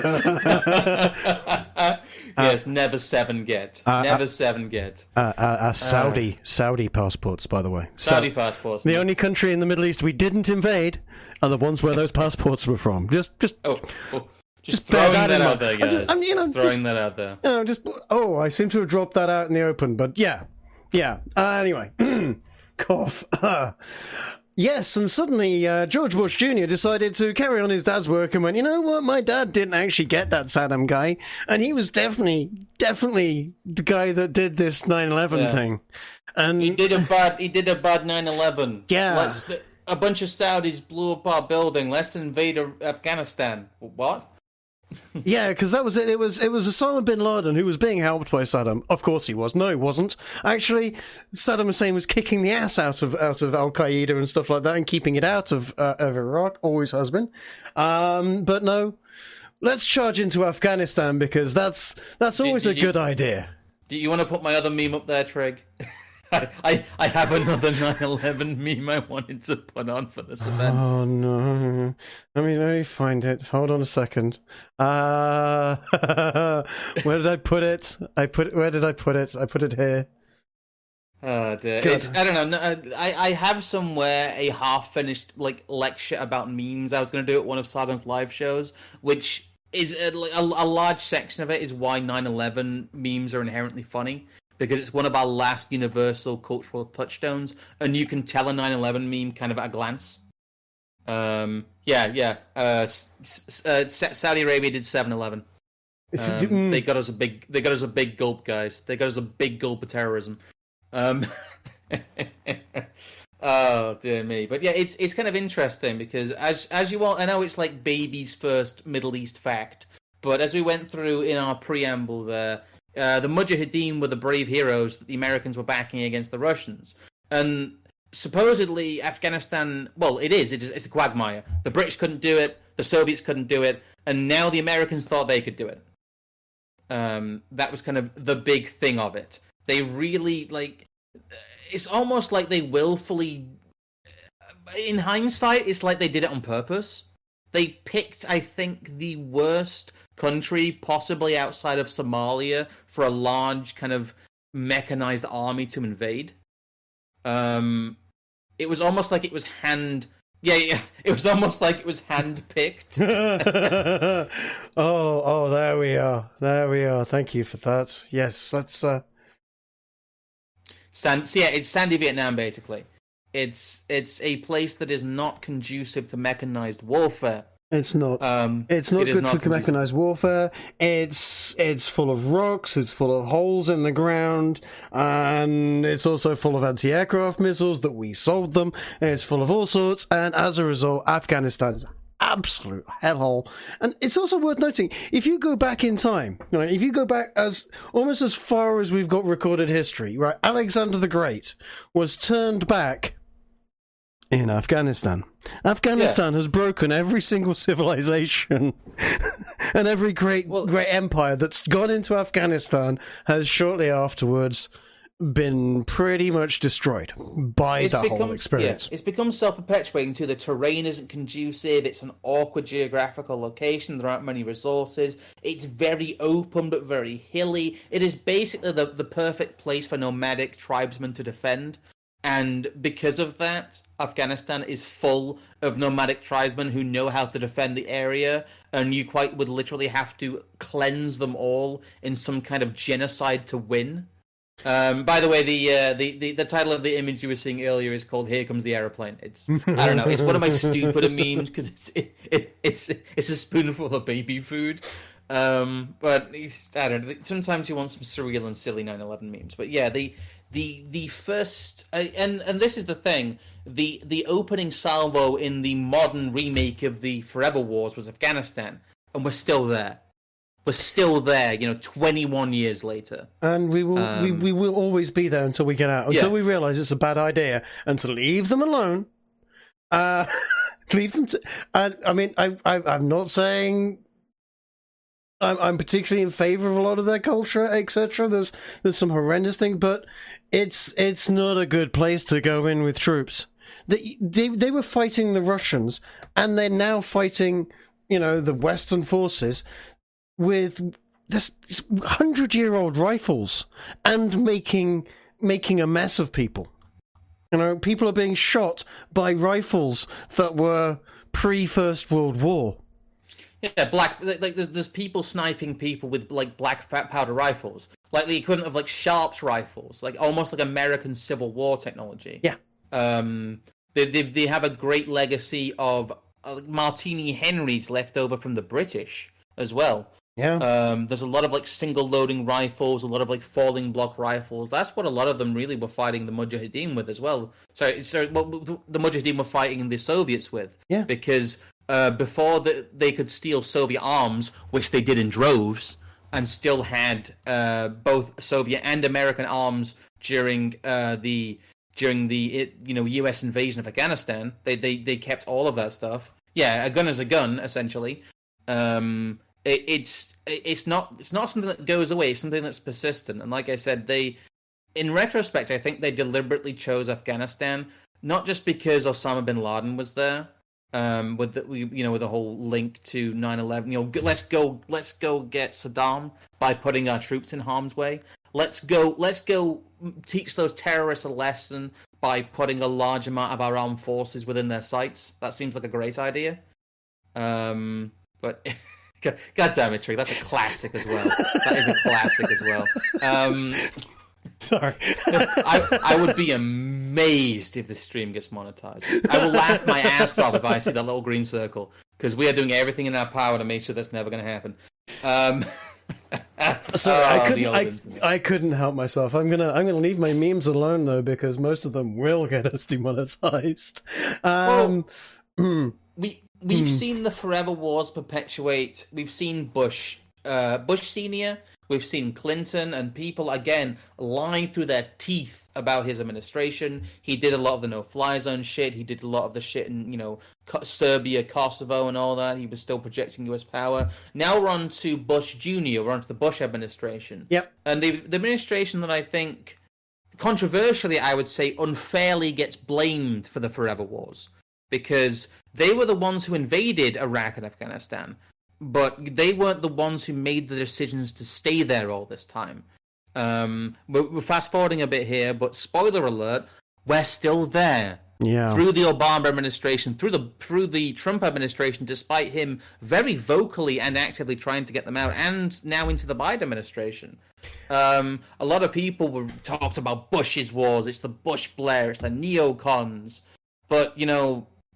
Yes, never 7 get. Never 7 get. Saudi passports, by the way. Saudi passports. The only country in the Middle East we didn't invade are the ones where those passports were from. Just throwing that out there, guys. Throwing that out there. I seem to have dropped that out in the open, but yeah. Anyway, cough. Yes, and suddenly George Bush Jr. decided to carry on his dad's work and went, you know what, my dad didn't actually get that Saddam guy, and he was definitely the guy that did this 9/11 thing. And he did a bad 9/11. Yeah. A bunch of Saudis blew up our building. Let's invade Afghanistan. What? Yeah, because that was it. It was Osama bin Laden who was being helped by Saddam. Of course he was. No, he wasn't. Actually, Saddam Hussein was kicking the ass out of Al Qaeda and stuff like that, and keeping it out of Iraq. Always has been. But no, let's charge into Afghanistan because that's always a good idea. Do you want to put my other meme up there, Trig? I have another 9/11 meme I wanted to put on for this event. Oh no! Let me find it. Hold on a second. Where did I put it? Where did I put it? I put it here. Oh dear. I don't know. I have somewhere a half-finished lecture about memes I was going to do at one of Sargon's live shows, which is a large section of it is why 9/11 memes are inherently funny. Because it's one of our last universal cultural touchstones, and you can tell a 9/11 meme kind of at a glance. Saudi Arabia did 7/11. They got us a big gulp, guys. They got us a big gulp of terrorism. Oh dear me, but yeah, it's kind of interesting because as you all, I know it's like baby's first Middle East fact, but as we went through in our preamble there. The Mujahideen were the brave heroes that the Americans were backing against the Russians. And supposedly Afghanistan, well, it's a quagmire. The British couldn't do it, the Soviets couldn't do it, and now the Americans thought they could do it. That was kind of the big thing of it. They really, it's almost like they willfully, in hindsight, it's like they did it on purpose. They picked, I think, the worst country, possibly outside of Somalia, for a large kind of mechanized army to invade. It was almost like it was it was almost like it was hand-picked. Oh, there we are. Thank you for that. Yes, that's... it's Sandy Vietnam, basically. It's a place that is not conducive to mechanized warfare. It's not. It's not good for mechanized warfare. It's full of rocks. It's full of holes in the ground, and it's also full of anti-aircraft missiles that we sold them. And it's full of all sorts, and as a result, Afghanistan is an absolute hellhole. And it's also worth noting, if you go back in time, right, if you go back almost as far as we've got recorded history, right, Alexander the Great was turned back in Afghanistan. Afghanistan has broken every single civilization and every great empire that's gone into Afghanistan has shortly afterwards been pretty much destroyed by the whole experience. Yeah, it's become self-perpetuating too. The terrain isn't conducive. It's an awkward geographical location. There aren't many resources. It's very open but very hilly. It is basically the perfect place for nomadic tribesmen to defend. And because of that, Afghanistan is full of nomadic tribesmen who know how to defend the area, and you would literally have to cleanse them all in some kind of genocide to win. By the way, the title of the image you were seeing earlier is called "Here Comes the Aeroplane." It's I don't know. It's one of my stupider memes because it's a spoonful of baby food. But I don't know. Sometimes you want some surreal and silly 9/11 memes. But yeah, the first and this is the thing. The opening salvo in the modern remake of the Forever Wars was Afghanistan, and we're still there. We're still there, 21 years later. And we will always be there until we get out, until we realise it's a bad idea, and to leave them alone. Leave them to... I mean, I'm not saying I'm particularly in favour of a lot of their culture, etc. There's some horrendous thing, but it's not a good place to go in with troops. They were fighting the Russians, and they're now fighting, the Western forces with this 100-year-old rifles and making a mess of people. People are being shot by rifles that were pre-First World War. Yeah, there's people sniping people with black powder rifles, like the equivalent of Sharps rifles, almost like American Civil War technology. Yeah. They have a great legacy of Martini Henrys left over from the British as well. Yeah. There's a lot of single loading rifles, a lot of falling block rifles. That's what a lot of them really were fighting the Mujahideen with as well. So the Mujahideen were fighting the Soviets with. Yeah. Because before they could steal Soviet arms, which they did in droves, and still had both Soviet and American arms during the U.S. invasion of Afghanistan. They kept all of that stuff. Yeah, a gun is a gun, essentially. It's not something that goes away. It's something that's persistent. And like I said, in retrospect, I think they deliberately chose Afghanistan not just because Osama bin Laden was there, with the whole link to 9/11. Let's go get Saddam by putting our troops in harm's way. Let's go teach those terrorists a lesson by putting a large amount of our armed forces within their sights. That seems like a great idea. But. God damn it, Trick. That's a classic as well. That is a classic as well. Sorry. I would be amazed if this stream gets monetized. I will laugh my ass off if I see that little green circle, because we are doing everything in our power to make sure that's never going to happen. Sorry, I couldn't help myself. I'm gonna leave my memes alone though, because most of them will get us demonetized. We've seen the Forever Wars perpetuate. We've seen Bush Senior. We've seen Clinton, and people, again, lying through their teeth about his administration. He did a lot of the no-fly zone shit. He did a lot of the shit in, Serbia, Kosovo, and all that. He was still projecting U.S. power. Now we're on to Bush Jr. We're on to the Bush administration. Yep. And the administration that I think, controversially, I would say, unfairly gets blamed for the Forever Wars. Because they were the ones who invaded Iraq and Afghanistan, but they weren't the ones who made the decisions to stay there all this time. We're fast-forwarding a bit here, but spoiler alert, we're still there. Yeah. Through the Obama administration, through the Trump administration, despite him very vocally and actively trying to get them out, and now into the Biden administration. A lot of people talked about Bush's wars. It's the Bush-Blair, it's the neocons. But,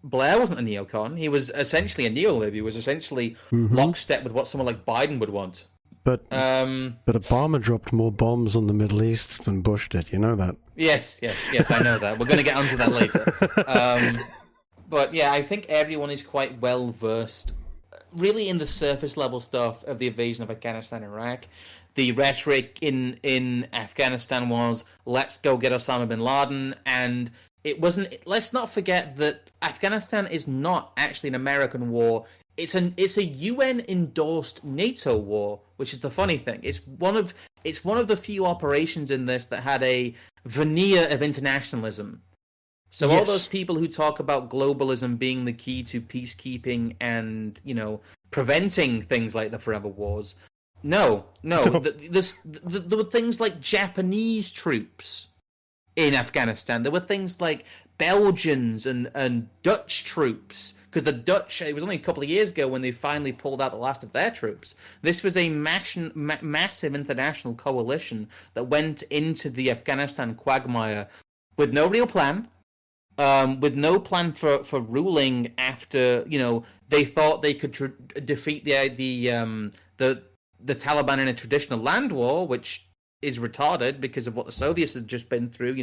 Blair wasn't a neocon. He was essentially a neolib. He was essentially lockstep with what someone like Biden would want. But Obama dropped more bombs on the Middle East than Bush did. You know that? Yes, I know that. We're going to get onto that later. But yeah, I think everyone is quite well versed, really, in the surface level stuff of the invasion of Afghanistan and Iraq. The rhetoric in Afghanistan was, let's go get Osama bin Laden, and it wasn't. Let's not forget that Afghanistan is not actually an American war. It's a UN endorsed NATO war, which is the funny thing. It's one of the few operations in this that had a veneer of internationalism. So all those people who talk about globalism being the key to peacekeeping and, preventing things like the forever wars, no. There were things like Japanese troops in Afghanistan. There were things like Belgians and Dutch troops. Because the Dutch, it was only a couple of years ago when they finally pulled out the last of their troops. This was a massive international coalition that went into the Afghanistan quagmire with no real plan. With no plan for ruling after they thought they could defeat the Taliban in a traditional land war, which is retarded because of what the Soviets had just been through,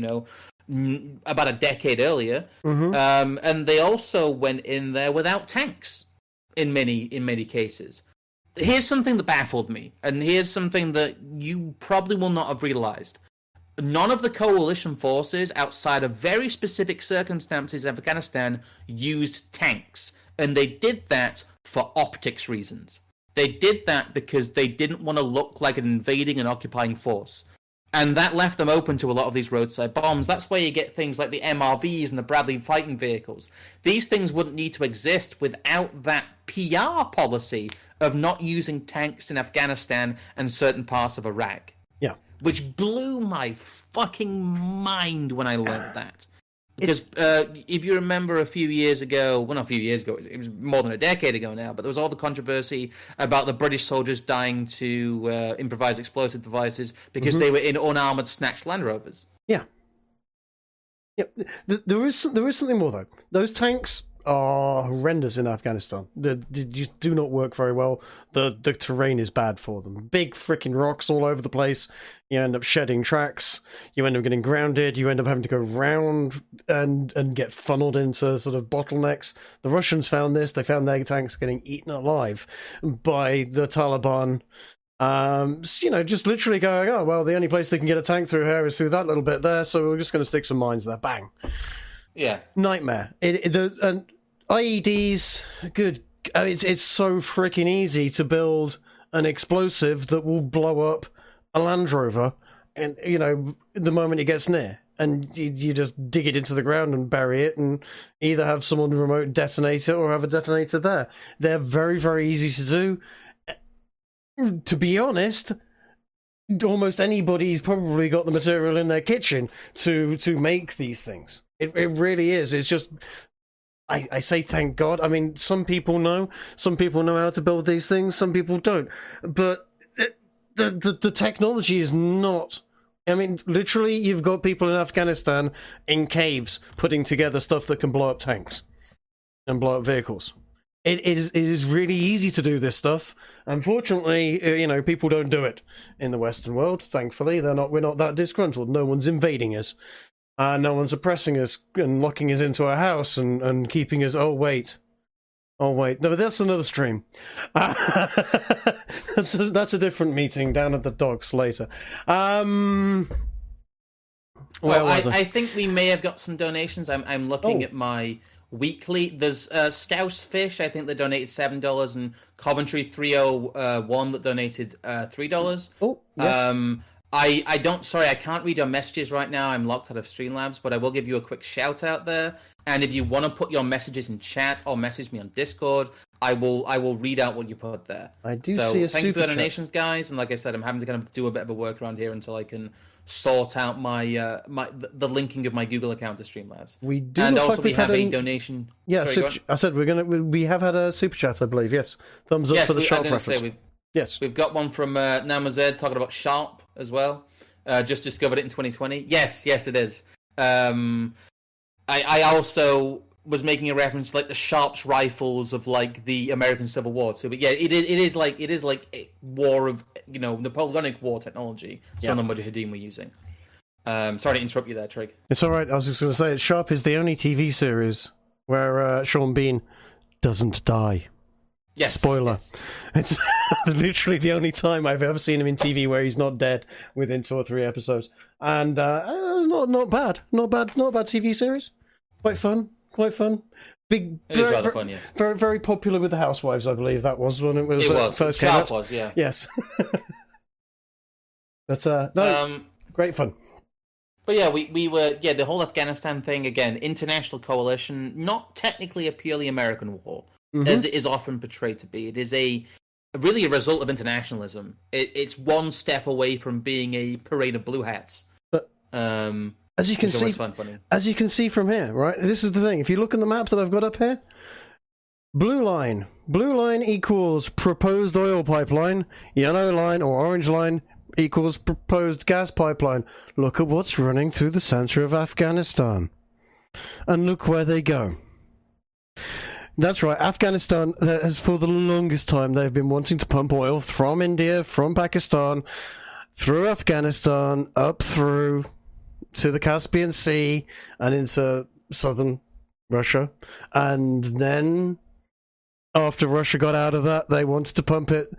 about a decade earlier. And they also went in there without tanks in many cases. Here's something that baffled me, and here's something that you probably will not have realized. None of the coalition forces, outside of very specific circumstances in Afghanistan, used tanks. And they did that for optics reasons. They did that because they didn't want to look like an invading and occupying force. And that left them open to a lot of these roadside bombs. That's why you get things like the MRVs and the Bradley fighting vehicles. These things wouldn't need to exist without that PR policy of not using tanks in Afghanistan and certain parts of Iraq. Yeah. Which blew my fucking mind when I learned that. Because if you remember a few years ago, well, not a few years ago, it was more than a decade ago now, but there was all the controversy about the British soldiers dying to improvise explosive devices because they were in unarmored snatched Land Rovers. Yeah. Yeah. There is something more, though. Those tanks are horrendous in Afghanistan. They do not work very well. The terrain is bad for them. Big freaking rocks all over the place. You end up shedding tracks. You end up getting grounded. You end up having to go round and get funneled into sort of bottlenecks. The Russians found this. They found their tanks getting eaten alive by the Taliban. Just literally going, oh, well, the only place they can get a tank through here is through that little bit there, so we're just going to stick some mines there. Bang. Yeah, nightmare. And IEDs, good. It's so freaking easy to build an explosive that will blow up a Land Rover, and the moment it gets near, and you just dig it into the ground and bury it, and either have someone remote detonate it or have a detonator there. They're very, very easy to do. To be honest, almost anybody's probably got the material in their kitchen to make these things. It really is. It's just, I say thank God. I mean, some people know how to build these things, some people don't. But the technology is not. I mean, literally, you've got people in Afghanistan in caves putting together stuff that can blow up tanks and blow up vehicles. It is really easy to do this stuff. Unfortunately, people don't do it in the Western world. Thankfully, we're not that disgruntled. No one's invading us. No one's oppressing us and locking us into our house and keeping us. Oh wait. No, but that's another stream. That's a different meeting down at the docks later. Well, I think we may have got some donations. I'm looking at my weekly. There's Scouse Fish, I think, that donated $7, and Coventry 301 that donated $3. Oh, yes. I can't read your messages right now. I'm locked out of Streamlabs, but I will give you a quick shout out there. And if you want to put your messages in chat or message me on Discord, I will read out what you put there. I do see a thank you for the super donations, guys. And like I said, I'm having to kind of do a bit of a workaround here until I can sort out my the linking of my Google account to Streamlabs. We do, and look also like we we've have had a donation. Yeah, I said we have had a super chat, I believe. Yes, thumbs up for the Sharp reference. Yes, we've got one from Namazed talking about Sharp as well. Just discovered it in 2020. Yes, it is. I also was making a reference to, like, the Sharps rifles of, like, the American Civil War too. But yeah, it is like a war of, Napoleonic War technology. Some of the Mujahideen were using. Sorry to interrupt you there, Trig. It's all right. I was just going to say, Sharp is the only TV series where Sean Bean doesn't die. Yes. Spoiler. Yes. It's literally the only time I've ever seen him in TV where he's not dead within 2 or 3 episodes. And it was not bad. Not bad TV series. Quite fun. Big, it is rather fun, yeah. Very, very popular with the housewives, I believe that was when it was, first came out. Was, yeah. Yes. But, great fun. But yeah, we were, the whole Afghanistan thing, again, international coalition, not technically a purely American war, as it is often portrayed to be. It is really a result of internationalism. It's one step away from being a parade of blue hats. But, as you can see from here, right? This is the thing. If you look at the map that I've got up here, blue line equals proposed oil pipeline, yellow line or orange line equals proposed gas pipeline. Look at what's running through the center of Afghanistan. And look where they go. That's right, Afghanistan has, for the longest time, they've been wanting to pump oil from India, from Pakistan, through Afghanistan, up through to the Caspian Sea, and into southern Russia. And then, after Russia got out of that, they wanted to pump it,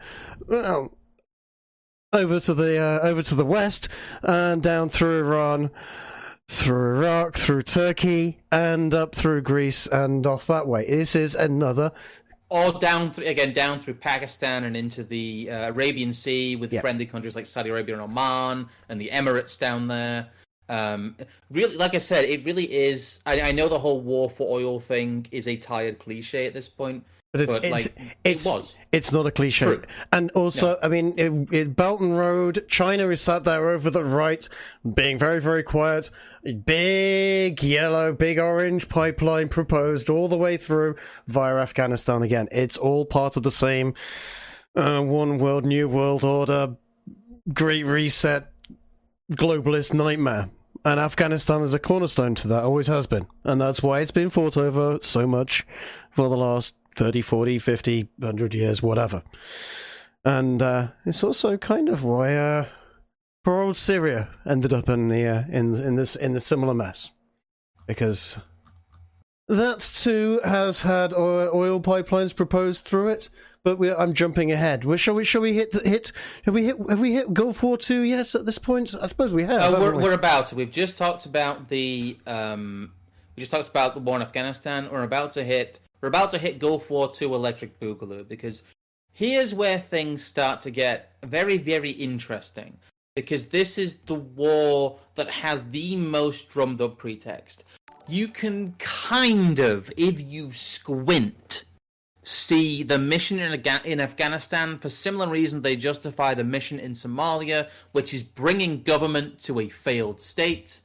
over to the west, and down through Iran, through Iraq, through Turkey, and up through Greece, and off that way. This is another... All down through Pakistan and into the Arabian Sea with friendly countries like Saudi Arabia and Oman, and the Emirates down there. Really, like I said, it really is... I know the whole war for oil thing is a tired cliche at this point, but it's not a cliche. True. And also, no. I mean, Belt and Road, China is sat there over the right, being very, very quiet. Big yellow, big orange pipeline proposed all the way through via Afghanistan again. It's all part of the same one world, new world order, great reset, globalist nightmare. And Afghanistan is a cornerstone to that, always has been. And that's why it's been fought over so much for the last 30, 40, 50, 100 years, whatever. And it's also kind of why poor old Syria ended up in the similar mess. Because that too has had oil pipelines proposed through it. But I'm jumping ahead. Shall we hit? Have we hit Gulf War II yet at this point? I suppose we have. We're about to. We've just talked about the war in Afghanistan. We're about to hit Gulf War II Electric Boogaloo, because here's where things start to get very, very interesting. Because this is the war that has the most drummed up pretext. You can kind of, if you squint, see the mission in Afghanistan. For similar reasons, they justify the mission in Somalia, which is bringing government to a failed state.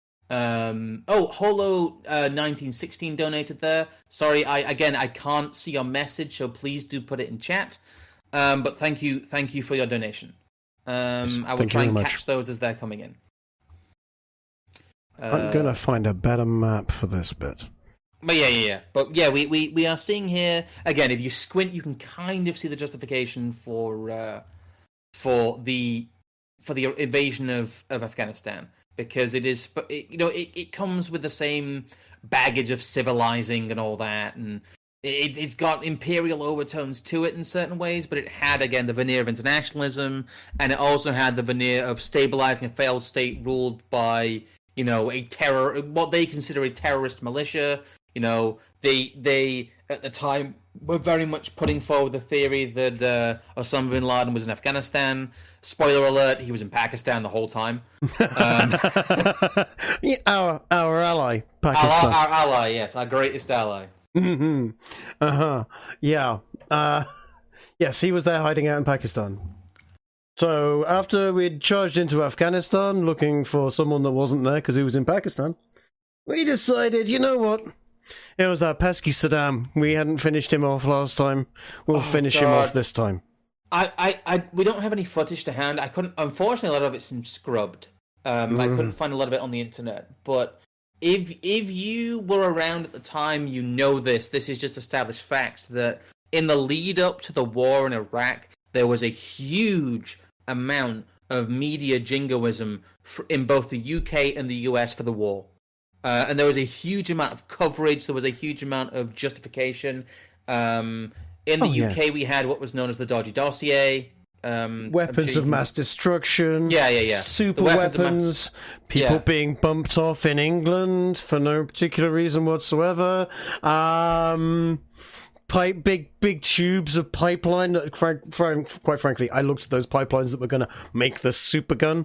Holo 1916 donated there. Sorry, I can't see your message, so please do put it in chat. But thank you for your donation. I will try and catch those as they're coming in. I'm gonna find a better map for this bit. But yeah. But yeah, we are seeing here again. If you squint, you can kind of see the justification for the invasion of Afghanistan, because it comes with the same baggage of civilizing and all that, and it's got imperial overtones to it in certain ways. But it had again the veneer of internationalism, and it also had the veneer of stabilizing a failed state ruled by what they consider a terrorist militia. They at the time were very much putting forward the theory that Osama bin Laden was in Afghanistan. Spoiler alert, he was in Pakistan the whole time. Our ally, Pakistan. Our ally, yes, our greatest ally. Yeah. Yes, he was there hiding out in Pakistan. So after we'd charged into Afghanistan looking for someone that wasn't there because he was in Pakistan, we decided, you know what? It was that pesky Saddam. We hadn't finished him off last time. We'll finish him off this time. We don't have any footage to hand. I couldn't. Unfortunately, a lot of it's scrubbed. I couldn't find a lot of it on the internet. But if you were around at the time, you know this. This is just established fact that in the lead up to the war in Iraq, there was a huge amount of media jingoism in both the UK and the US for the war. And there was a huge amount of coverage. There was a huge amount of justification. In the UK, we had what was known as the Dodgy Dossier. Weapons of mass destruction. Yeah. Super weapons. People being bumped off in England for no particular reason whatsoever. Big tubes of pipeline. Quite frankly, I looked at those pipelines that were going to make the super gun.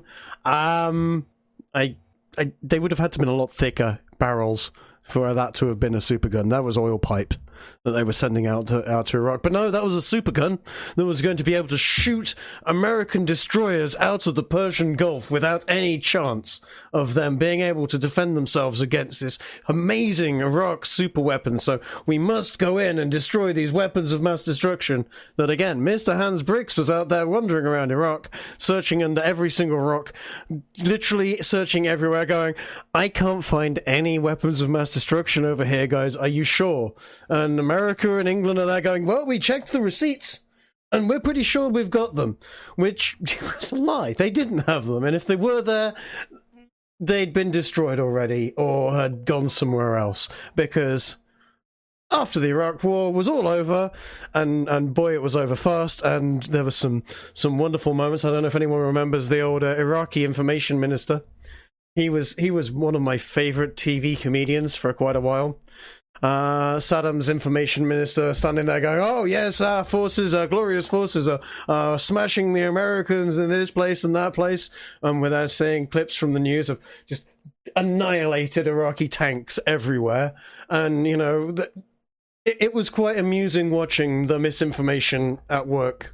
They would have had to been a lot thicker barrels for that to have been a super gun. That was oil pipe that they were sending out to Iraq. But no, that was a super gun that was going to be able to shoot American destroyers out of the Persian Gulf without any chance of them being able to defend themselves against this amazing Iraq super weapon. So we must go in and destroy these weapons of mass destruction that, again, Mr. Hans Bricks was out there wandering around Iraq, searching under every single rock, literally searching everywhere, going, I can't find any weapons of mass destruction over here, guys. Are you sure? And America and England are there going, well, we checked the receipts and we're pretty sure we've got them, which was a lie. They didn't have them. And if they were there, they'd been destroyed already or had gone somewhere else, because after the Iraq War was all over, and boy, it was over fast, and there were some wonderful moments. I don't know if anyone remembers the old Iraqi information minister. He was one of my favorite TV comedians for quite a while. Saddam's information minister standing there going, oh yes, our forces, our glorious forces are smashing the Americans in this place and that place, and without seeing clips from the news of just annihilated Iraqi tanks everywhere. And you know, it was quite amusing watching the misinformation at work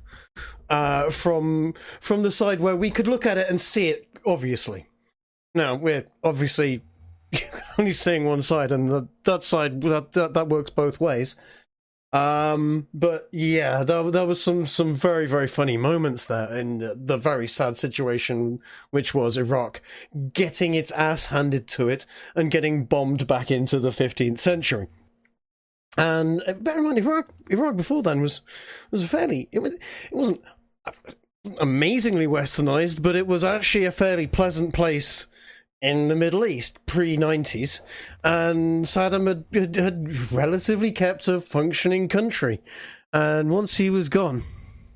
from the side where we could look at it and see it obviously. Now we're obviously only seeing one side, and that side that works both ways. But yeah, there was some very, very funny moments there in the very sad situation, which was Iraq getting its ass handed to it and getting bombed back into the 15th century. And bear in mind, Iraq before then was fairly. It wasn't amazingly westernized, but it was actually a fairly pleasant place in the Middle East, pre-90s, and Saddam had relatively kept a functioning country. And once he was gone,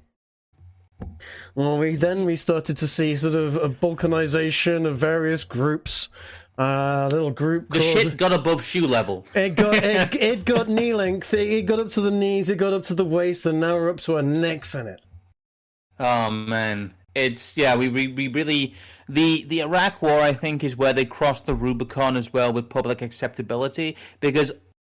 well, we started to see sort of a balkanization of various groups. A little group the shit got above shoe level. It got knee length. It got up to the knees. It got up to the waist, and now we're up to our necks in it. Oh man, we really. The Iraq War, I think, is where they crossed the Rubicon as well with public acceptability, because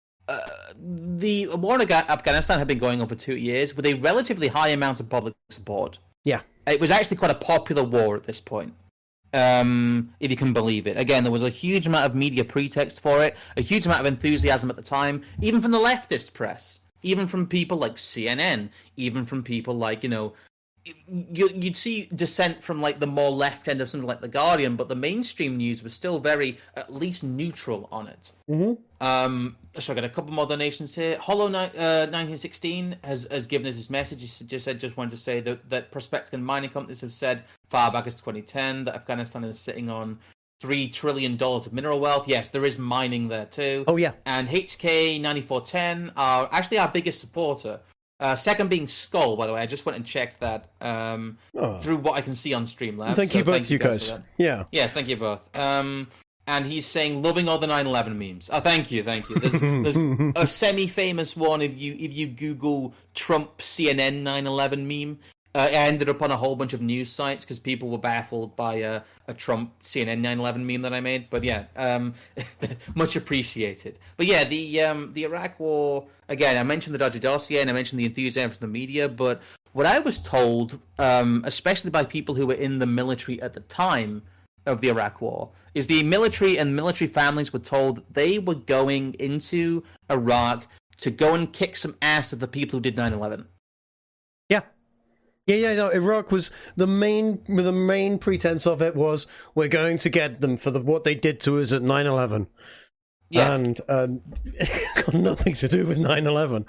the war in Afghanistan had been going on for 2 years with a relatively high amount of public support. Yeah. It was actually quite a popular war at this point, if you can believe it. Again, there was a huge amount of media pretext for it, a huge amount of enthusiasm at the time, even from the leftist press, even from people like CNN, even from people like, you know, you'd see dissent from like the more left end of something like The Guardian, but the mainstream news was still very, at least, neutral on it. Mm-hmm. So I got a couple more donations here. Hollow 1916 has given us this message. He just wanted to say that prospecting and mining companies have said far back as 2010 that Afghanistan is sitting on $3 trillion of mineral wealth. Yes, there is mining there too. Oh yeah. And HK 9410 are actually our biggest supporter. Second being Skull, by the way. I just went and checked that through what I can see on Streamlabs. Thank you both, you guys. Yeah. Yes, thank you both. And he's saying, loving all the 9/11 memes. Oh, thank you. There's a semi-famous one if you Google Trump CNN 9/11 meme. It ended up on a whole bunch of news sites because people were baffled by a Trump CNN 9/11 meme that I made. But yeah, much appreciated. But yeah, the Iraq War, again, I mentioned the Dodgy Dossier and I mentioned the enthusiasm from the media, but what I was told, especially by people who were in the military at the time of the Iraq War, is the military and military families were told they were going into Iraq to go and kick some ass of the people who did 9/11. Yeah, no, Iraq was the main pretense of it was we're going to get them for what they did to us at 9/11. Yeah. And got nothing to do with 9/11.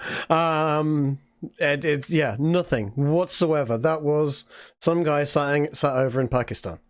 Nothing whatsoever. That was some guy sat over in Pakistan.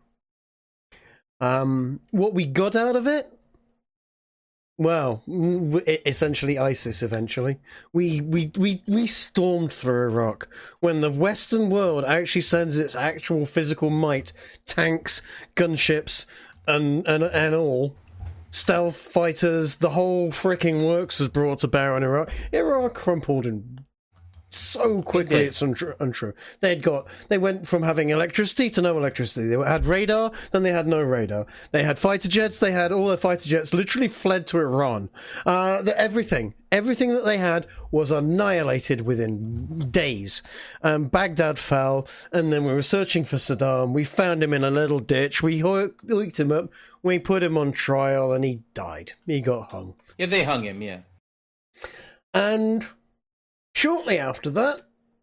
What we got out of it? Well, essentially ISIS. Eventually, we stormed through Iraq when the Western world actually sends its actual physical might, tanks, gunships, and all, stealth fighters. The whole freaking works was brought to bear on Iraq. Iraq crumpled and so quickly it's untrue. They went from having electricity to no electricity. They had radar, then they had no radar. They had fighter jets, they had all their fighter jets literally fled to Iran. Everything that they had was annihilated within days. Baghdad fell, and then we were searching for Saddam. We found him in a little ditch. We hooked him up. We put him on trial, and he died. He got hung. Yeah, they hung him, yeah. And shortly after that,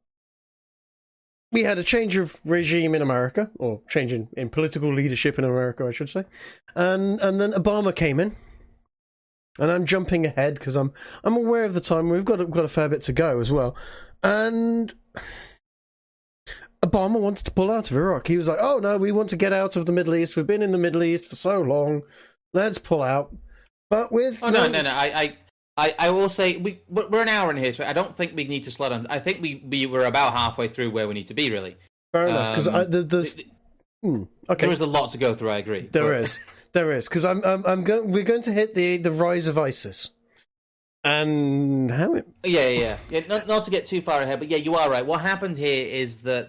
we had a change of regime in America, or change in political leadership in America, I should say. And then Obama came in. And I'm jumping ahead because I'm aware of the time. We've got a fair bit to go as well. And Obama wanted to pull out of Iraq. He was like, "Oh no, we want to get out of the Middle East. We've been in the Middle East for so long. Let's pull out." But with no. I will say we're an hour in here, so I don't think we need to slow down. I think we were about halfway through where we need to be, really. Fair enough, because there's okay. There is a lot to go through. I agree. There is, because we're going to hit the rise of ISIS, and how it. Yeah. Not to get too far ahead, but yeah, you are right. What happened here is that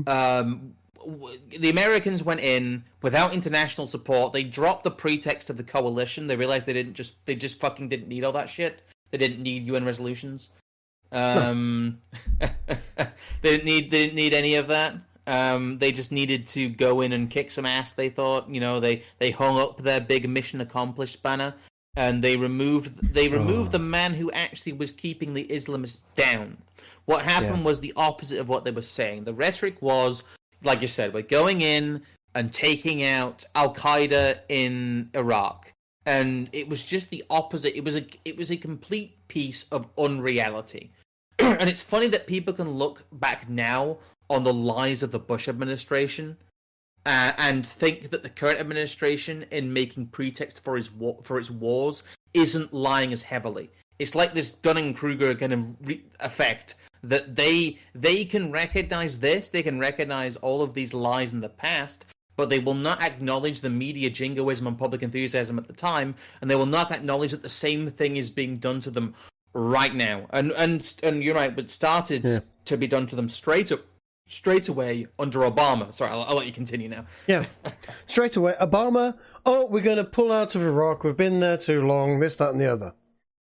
the Americans went in without international support. They dropped the pretext of the coalition. They realized they just fucking didn't need all that shit. They didn't need UN resolutions. They didn't need any of that. They just needed to go in and kick some ass. They thought, they hung up their big mission accomplished banner, and they removed the man who actually was keeping the Islamists down. What happened was the opposite of what they were saying. The rhetoric was, like you said, we're going in and taking out Al-Qaeda in Iraq. And it was just the opposite. It was a complete piece of unreality. And it's funny that people can look back now on the lies of the Bush administration and think that the current administration, in making pretext for its wars, isn't lying as heavily. It's like this Dunning-Kruger kind of effect that they can recognize this, they can recognize all of these lies in the past, but they will not acknowledge the media jingoism and public enthusiasm at the time, and they will not acknowledge that the same thing is being done to them right now. And you're right, but started to be done to them straight away under Obama. Sorry, I'll let you continue now. Yeah, straight away, Obama. Oh, we're going to pull out of Iraq. We've been there too long. This, that, and the other.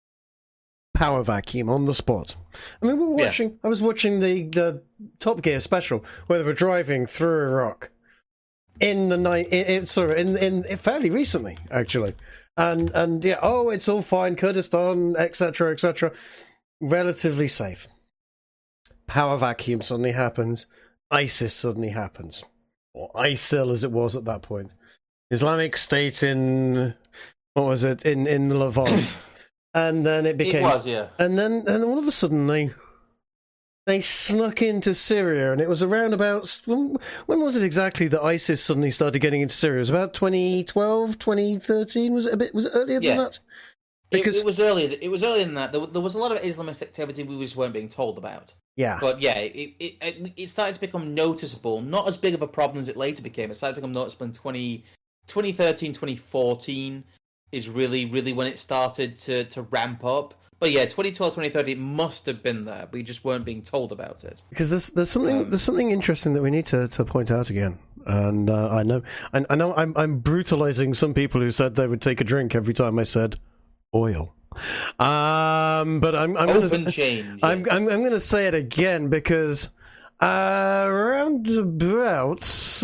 Power vacuum on the spot. I mean, I was watching the Top Gear special where they were driving through Iraq in fairly recently, actually, and yeah, oh, it's all fine, Kurdistan, etc., relatively safe. Power vacuum suddenly happens. ISIS suddenly happens, or ISIL as it was at that point. Islamic State in what was it in the Levant. And then it became. It was, yeah. And then all of a sudden they snuck into Syria, and it was around about when was it exactly that ISIS suddenly started getting into Syria? It was about 2012, 2013. Was it earlier than that? Because it was earlier. It was earlier than that. There was a lot of Islamist activity we just weren't being told about. Yeah. But yeah, it started to become noticeable. Not as big of a problem as it later became. It started to become noticeable in 2013, 2014. Is really, really when it started to ramp up. But yeah, 2012, 2013, it must have been there. We just weren't being told about it. Because there's something interesting that we need to point out again. And I know I'm brutalizing some people who said they would take a drink every time I said oil. But I'm going to say it again because around about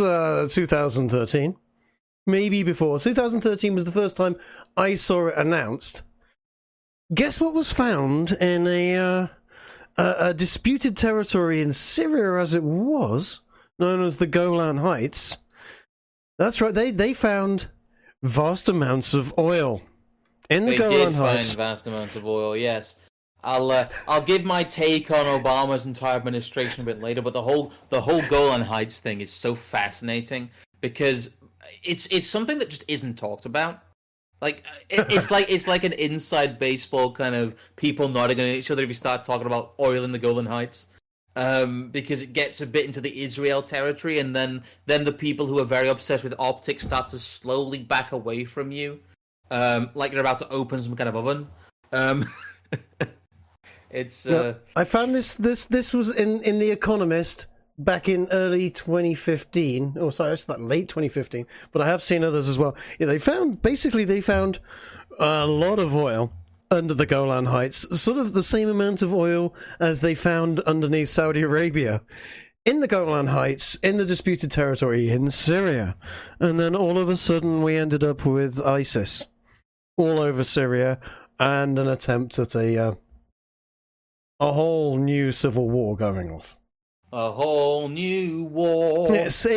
2013. Maybe before. 2013 was the first time I saw it announced. Guess what was found in a disputed territory in Syria, as it was known as the Golan Heights. That's right. They found vast amounts of oil in the Golan Heights. Find vast amounts of oil. Yes, I'll give my take on Obama's entire administration a bit later. But the whole Golan Heights thing is so fascinating because it's something that just isn't talked about. Like it's like an inside baseball kind of people nodding at each other if you start talking about oil in the Golan Heights. Because it gets a bit into the Israel territory, and then the people who are very obsessed with optics start to slowly back away from you, like you're about to open some kind of oven. It's. I found this was in The Economist back in early 2015. Oh, sorry, it's not late 2015, but I have seen others as well. Yeah, they found a lot of oil under the Golan Heights, sort of the same amount of oil as they found underneath Saudi Arabia, in the Golan Heights, in the disputed territory in Syria. And then all of a sudden we ended up with ISIS all over Syria and an attempt at a whole new civil war going off. A whole new war. It's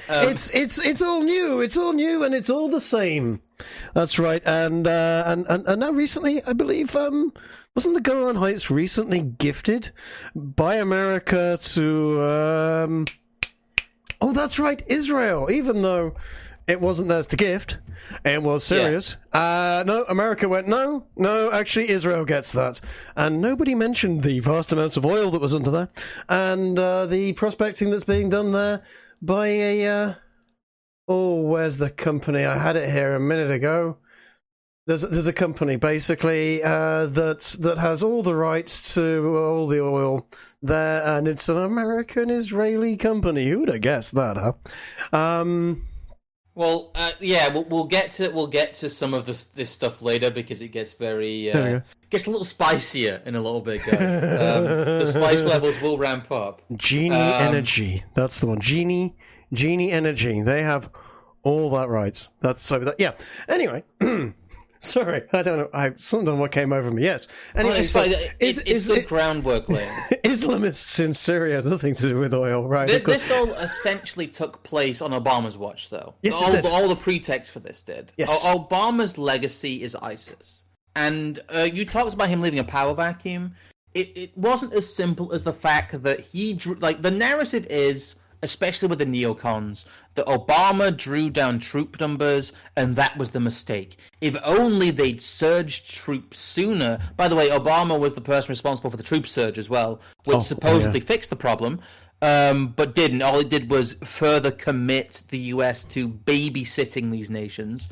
all new. It's all new, and it's all the same. That's right. And now recently, I believe, wasn't the Golan Heights recently gifted by America to? Oh, that's right, Israel. Even though it wasn't theirs to gift, it was Syria's. Yeah. No, America went, no, actually Israel gets that. And nobody mentioned the vast amounts of oil that was under there, and the prospecting that's being done there by a... where's the company? I had it here a minute ago. There's a company, basically, that has all the rights to all the oil there, and it's an American-Israeli company. Who'd have guessed that, huh? Well, we'll get to some of this stuff later because it gets gets a little spicier in a little bit, guys. The spice levels will ramp up. Genie Energy, that's the one. Genie Energy. They have all that rights. Yeah. Anyway, sorry, I don't know. Something on what came over me. Yes. Anyway, it's the groundwork laying. Islamists in Syria, nothing to do with oil, right? This all essentially took place on Obama's watch, though. Yes, all the pretext for this did. Yes. Obama's legacy is ISIS, and you talked about him leaving a power vacuum. It wasn't as simple as the fact that he drew. Like the narrative is, especially with the neocons, that Obama drew down troop numbers, and that was the mistake. If only they'd surged troops sooner. By the way, Obama was the person responsible for the troop surge as well, which supposedly fixed the problem, but didn't. All it did was further commit the US to babysitting these nations.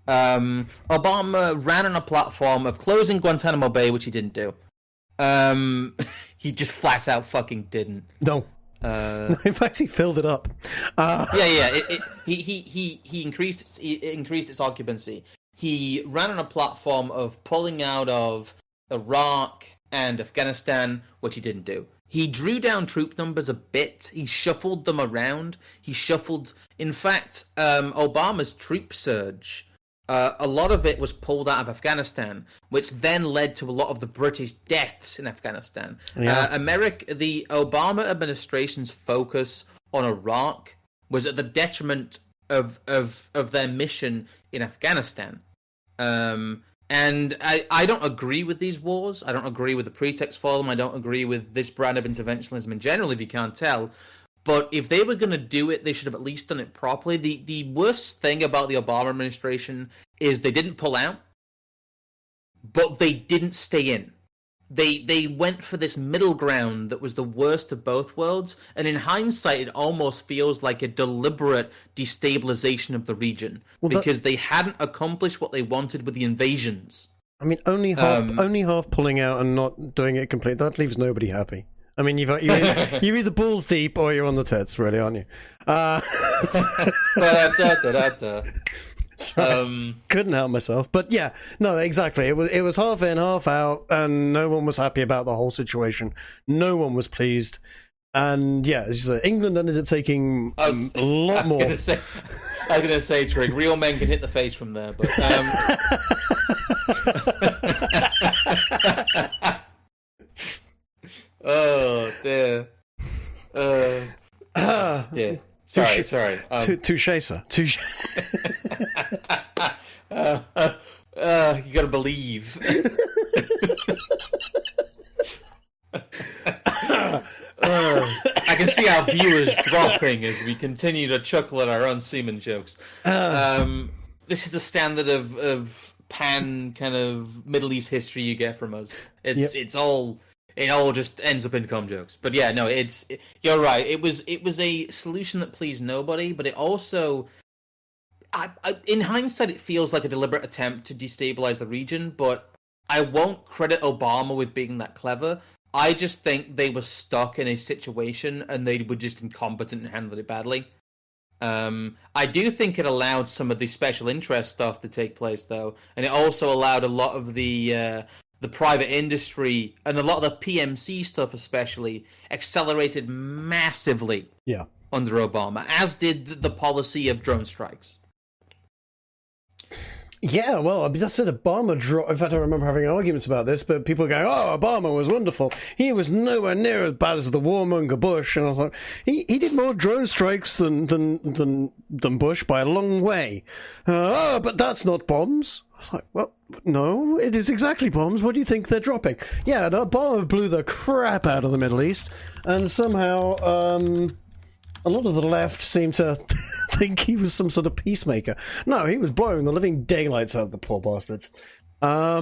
Obama ran on a platform of closing Guantanamo Bay, which he didn't do. He just flat out fucking didn't. No. In fact, he filled it up. He increased its occupancy. He ran on a platform of pulling out of Iraq and Afghanistan, which he didn't do. He drew down troop numbers a bit. He shuffled them around. In fact, Obama's troop surge, a lot of it was pulled out of Afghanistan, which then led to a lot of the British deaths in Afghanistan. Yeah. The Obama administration's focus on Iraq was at the detriment of their mission in Afghanistan. And I don't agree with these wars. I don't agree with the pretext for them. I don't agree with this brand of interventionism in general, if you can't tell. But if they were going to do it, they should have at least done it properly. The worst thing about the Obama administration is they didn't pull out, but they didn't stay in. They went for this middle ground that was the worst of both worlds, and in hindsight, it almost feels like a deliberate destabilization of the region because they hadn't accomplished what they wanted with the invasions. I mean, only half pulling out and not doing it completely. That leaves nobody happy. I mean, you're either balls deep or you're on the tits, really, aren't you? Sorry, couldn't help myself. But yeah, no, exactly. It was half in, half out, and no one was happy about the whole situation. No one was pleased. And yeah, England ended up taking a lot more. I was going to say, Trig, real men can hit the face from there, but... dear. Sorry. Touche, sir. Touche. You gotta believe. I can see our viewers dropping as we continue to chuckle at our own semen jokes. This is the standard of pan kind of Middle East history you get from us. It all just ends up in cum jokes. But yeah, no, you're right. It was a solution that pleased nobody, but it also, in hindsight, it feels like a deliberate attempt to destabilize the region. But I won't credit Obama with being that clever. I just think they were stuck in a situation and they were just incompetent and handled it badly. I do think it allowed some of the special interest stuff to take place, though, and it also allowed a lot of the private industry and a lot of the PMC stuff, especially, accelerated massively. Yeah. Under Obama, as did the policy of drone strikes. Yeah, well, I mean, that's it. Obama dropped. In fact, I remember having arguments about this, but people going, "Oh, Obama was wonderful. He was nowhere near as bad as the warmonger Bush." And I was like, "He did more drone strikes than Bush by a long way." But that's not bombs. I was like, "Well, no, it is exactly bombs. What do you think they're dropping?" Yeah, Obama blew the crap out of the Middle East, and somehow a lot of the left seemed to think he was some sort of peacemaker. No, he was blowing the living daylights out of the poor bastards. Yeah,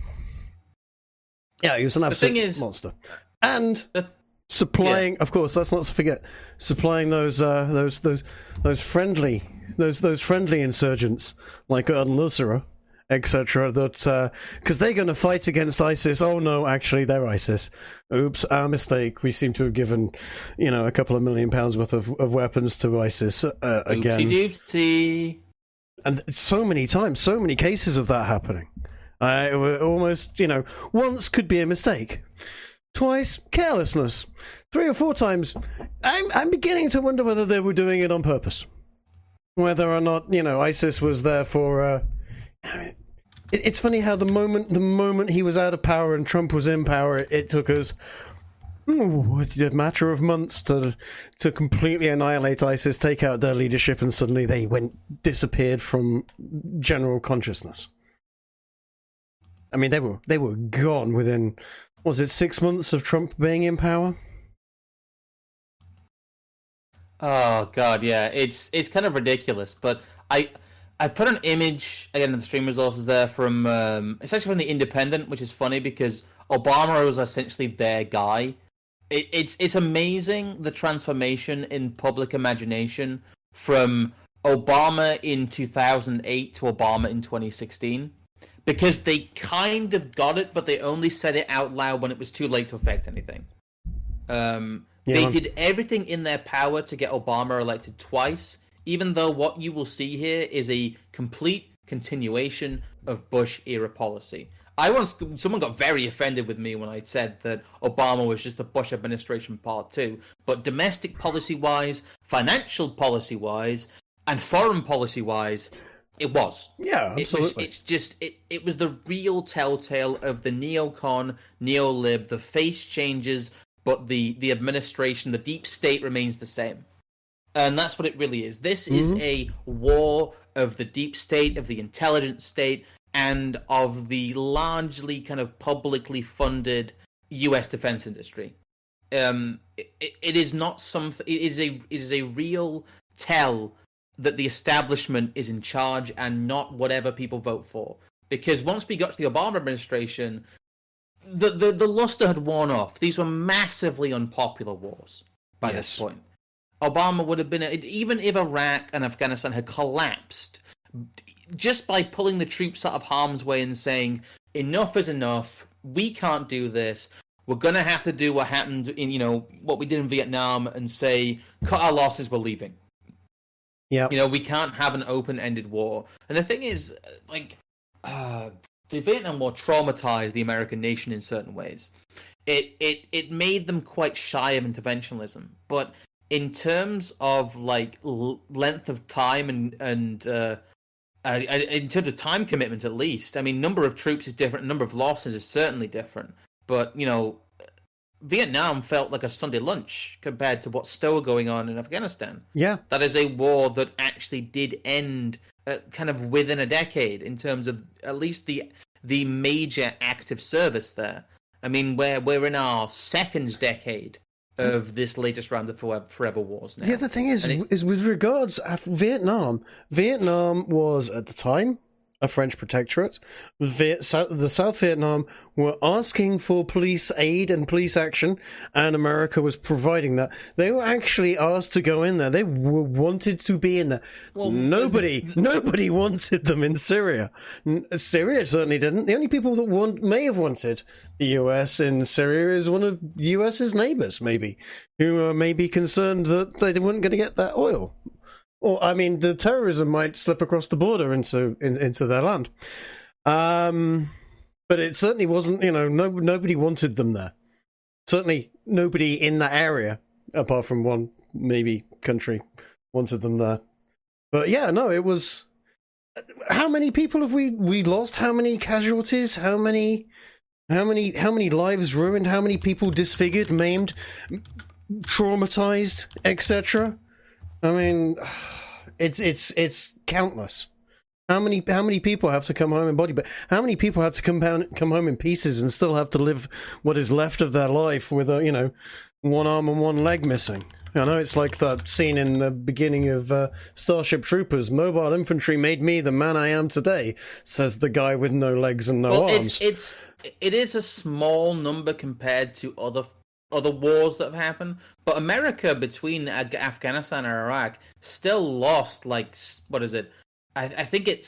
he was an absolute monster. And supplying, of course, let's not forget, supplying those friendly insurgents like Al-Nusra, etc. That because they're going to fight against ISIS. Oh no, actually they're ISIS. Oops, our mistake. We seem to have given, a couple of £1 million worth of weapons to ISIS again. Oopsie-doopsie. And so many times, so many cases of that happening. Almost, once could be a mistake. Twice, carelessness. 3 or 4 times, I'm beginning to wonder whether they were doing it on purpose. Whether or not, ISIS was there for... It's funny how the moment he was out of power and Trump was in power, it took us a matter of months to completely annihilate ISIS, take out their leadership, and suddenly they disappeared from general consciousness. I mean, they were gone within, was it 6 months of Trump being in power? Oh god, yeah, it's kind of ridiculous, but I put an image, again, in the stream resources there from, it's actually from The Independent, which is funny because Obama was essentially their guy. It's amazing the transformation in public imagination from Obama in 2008 to Obama in 2016. Because they kind of got it, but they only said it out loud when it was too late to affect anything. They did everything in their power to get Obama elected twice, even though what you will see here is a complete continuation of Bush-era policy. Someone got very offended with me when I said that Obama was just the Bush administration part 2, but domestic policy-wise, financial policy-wise, and foreign policy-wise, it was. Yeah, absolutely. It was the real telltale of the neocon, neolib, the face changes, but the administration, the deep state remains the same. And that's what it really is. This is a war of the deep state, of the intelligence state, and of the largely kind of publicly funded U.S. defense industry. It is not something. It is a real tell that the establishment is in charge and not whatever people vote for. Because once we got to the Obama administration, the luster had worn off. These were massively unpopular wars by this point. Obama would have been, even if Iraq and Afghanistan had collapsed, just by pulling the troops out of harm's way and saying, enough is enough, we can't do this, we're going to have to do what happened in, what we did in Vietnam and say, cut our losses, we're leaving. Yeah. We can't have an open-ended war. And the thing is, the Vietnam War traumatized the American nation in certain ways. It made them quite shy of interventionism, but in terms of length of time and in terms of time commitment, at least, I mean, number of troops is different, number of losses is certainly different. But Vietnam felt like a Sunday lunch compared to what's still going on in Afghanistan. Yeah. That is a war that actually did end kind of within a decade in terms of at least the major active service there. I mean, we're in our second decade of this latest round of forever wars now. The other thing is with regards to Vietnam was at the time a French protectorate. The South Vietnam were asking for police aid and police action, and America was providing that. They were actually asked to go in there. They wanted to be in there. Well, nobody wanted them in Syria. Syria certainly didn't. The only people that may have wanted the US in Syria is one of the US's neighbors, maybe, who may be concerned that they weren't going to get that oil. Or, I mean, the terrorism might slip across the border into their land. But it certainly wasn't, nobody wanted them there. Certainly nobody in that area, apart from one, maybe, country, wanted them there. But yeah, no, it was... How many people have we lost? How many casualties? How many lives ruined? How many people disfigured, maimed, traumatized, etc.? I mean, it's countless. How many people have to come home in body? But how many people have to come home in pieces and still have to live what is left of their life with one arm and one leg missing? I know it's like that scene in the beginning of Starship Troopers. Mobile infantry made me the man I am today, says the guy with no legs and no arms. It is a small number compared to other wars that have happened, but America between Afghanistan and Iraq still lost, like, what is it? I think it's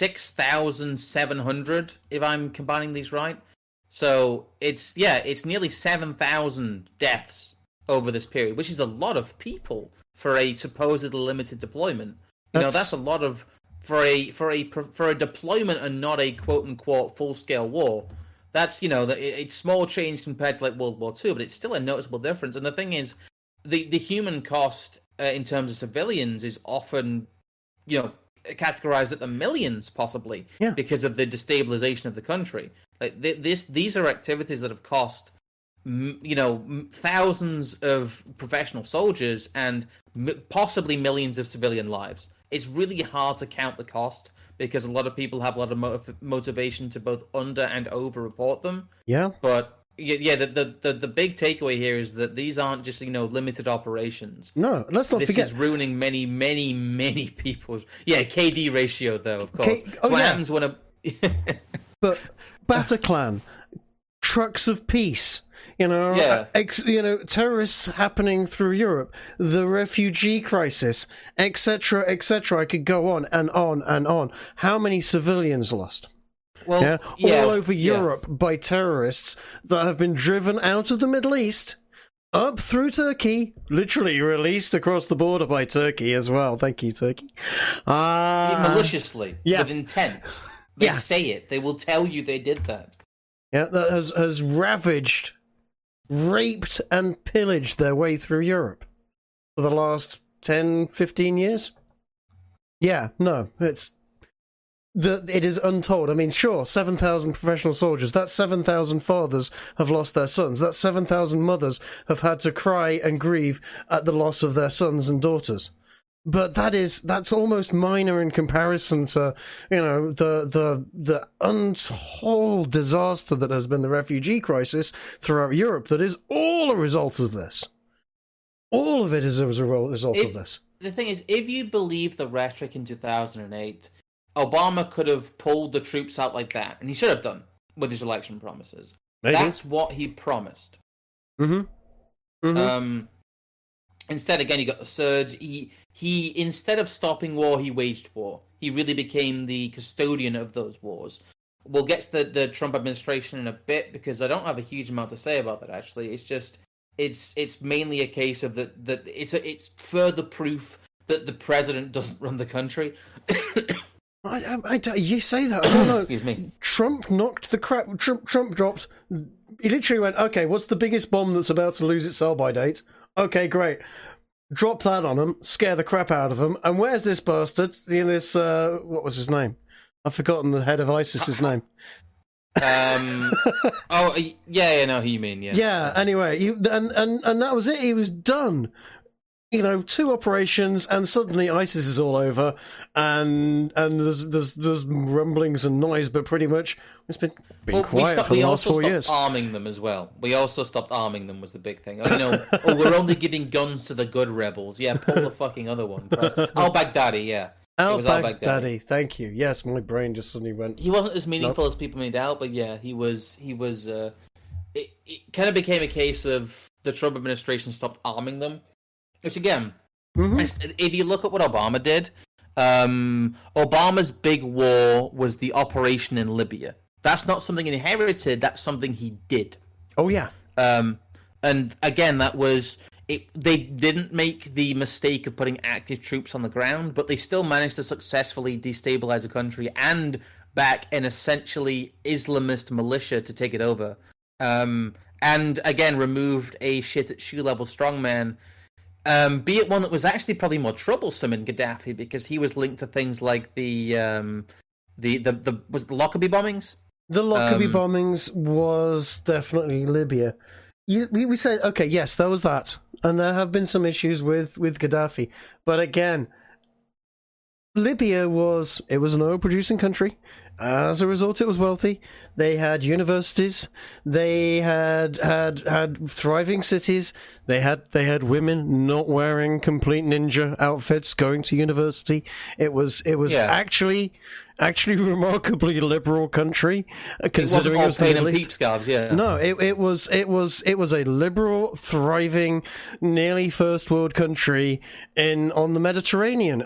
6,700 if I'm combining these right. So it's nearly 7,000 deaths over this period, which is a lot of people for a supposedly limited deployment. That's a lot of for a deployment and not a quote unquote full scale war. That's, it's small change compared to, like, World War II, but it's still a noticeable difference. And the thing is, the human cost in terms of civilians is often, categorized at the millions, possibly, because of the destabilization of the country. Like, these are activities that have cost, thousands of professional soldiers and possibly millions of civilian lives. It's really hard to count the cost, because a lot of people have a lot of motivation to both under and over report them. Yeah. But the big takeaway here is that these aren't just limited operations. No, let's not forget. This is ruining many, many, many people's. Yeah, KD ratio though, of course. What happens when a but Bataclan, trucks of peace. Terrorists happening through Europe, the refugee crisis, etc., etc. I could go on and on and on. How many civilians lost? Well, all over Europe by terrorists that have been driven out of the Middle East, up through Turkey, literally released across the border by Turkey as well. Thank you, Turkey. Maliciously, with intent. They say it. They will tell you they did that. Yeah, that has ravaged, raped and pillaged their way through Europe for the last 10, 15 years. Yeah, no, it is untold. I mean, sure, 7,000 professional soldiers, that's 7,000 fathers have lost their sons. That's 7,000 mothers have had to cry and grieve at the loss of their sons and daughters. But that's almost minor in comparison to, the untold disaster that has been the refugee crisis throughout Europe. That is all a result of this. All of it is a result of this. The thing is, if you believe the rhetoric in 2008, Obama could have pulled the troops out like that, and he should have done with his election promises. Maybe. That's what he promised. Mm-hmm. Mm-hmm. Instead, again, he got the surge. He instead of stopping war, he waged war. He really became the custodian of those wars. We'll get to the Trump administration in a bit, because I don't have a huge amount to say about that, actually. It's just, it's mainly a case of that it's further proof that the president doesn't run the country. You say that, I don't know. Excuse me. Trump knocked the crap. Trump dropped. He literally went, okay, what's the biggest bomb that's about to lose its sell-by date? Okay, great. Drop that on them, scare the crap out of them. And where's this bastard? What was his name? I've forgotten the head of ISIS's name. Oh, yeah, no, who you mean? Yeah. Yeah. Anyway, and that was it. He was done. 2 operations, and suddenly ISIS is all over, and there's rumblings and noise, but pretty much it's been quiet for the last 4 years. We also stopped arming them as well. We also stopped arming them was the big thing. We're only giving guns to the good rebels. Yeah, pull the fucking other one. Al-Baghdadi, yeah. Al-Baghdadi, thank you. Yes, my brain just suddenly went. He wasn't as meaningful as people made out, but yeah, he was. It kind of became a case of the Trump administration stopped arming them. Which again, if you look at what Obama did, Obama's big war was the operation in Libya. That's not something he inherited. That's something he did. Oh yeah. And again, that was it. They didn't make the mistake of putting active troops on the ground, but they still managed to successfully destabilize a country and back an essentially Islamist militia to take it over. And again, removed a shit at shoe level strongman. Be it one that was actually probably more troublesome in Gaddafi because he was linked to things like the was it the Lockerbie bombings? The Lockerbie bombings was definitely Libya. We said okay, yes, there was that, and there have been some issues with Gaddafi, but again, Libya was an oil-producing country. As a result, it was wealthy. They had universities. They had thriving cities. They had women not wearing complete ninja outfits going to university. It was actually remarkably liberal country, considering it was the Middle East. Scarves, yeah. No, it was a liberal, thriving, nearly first world country on the Mediterranean.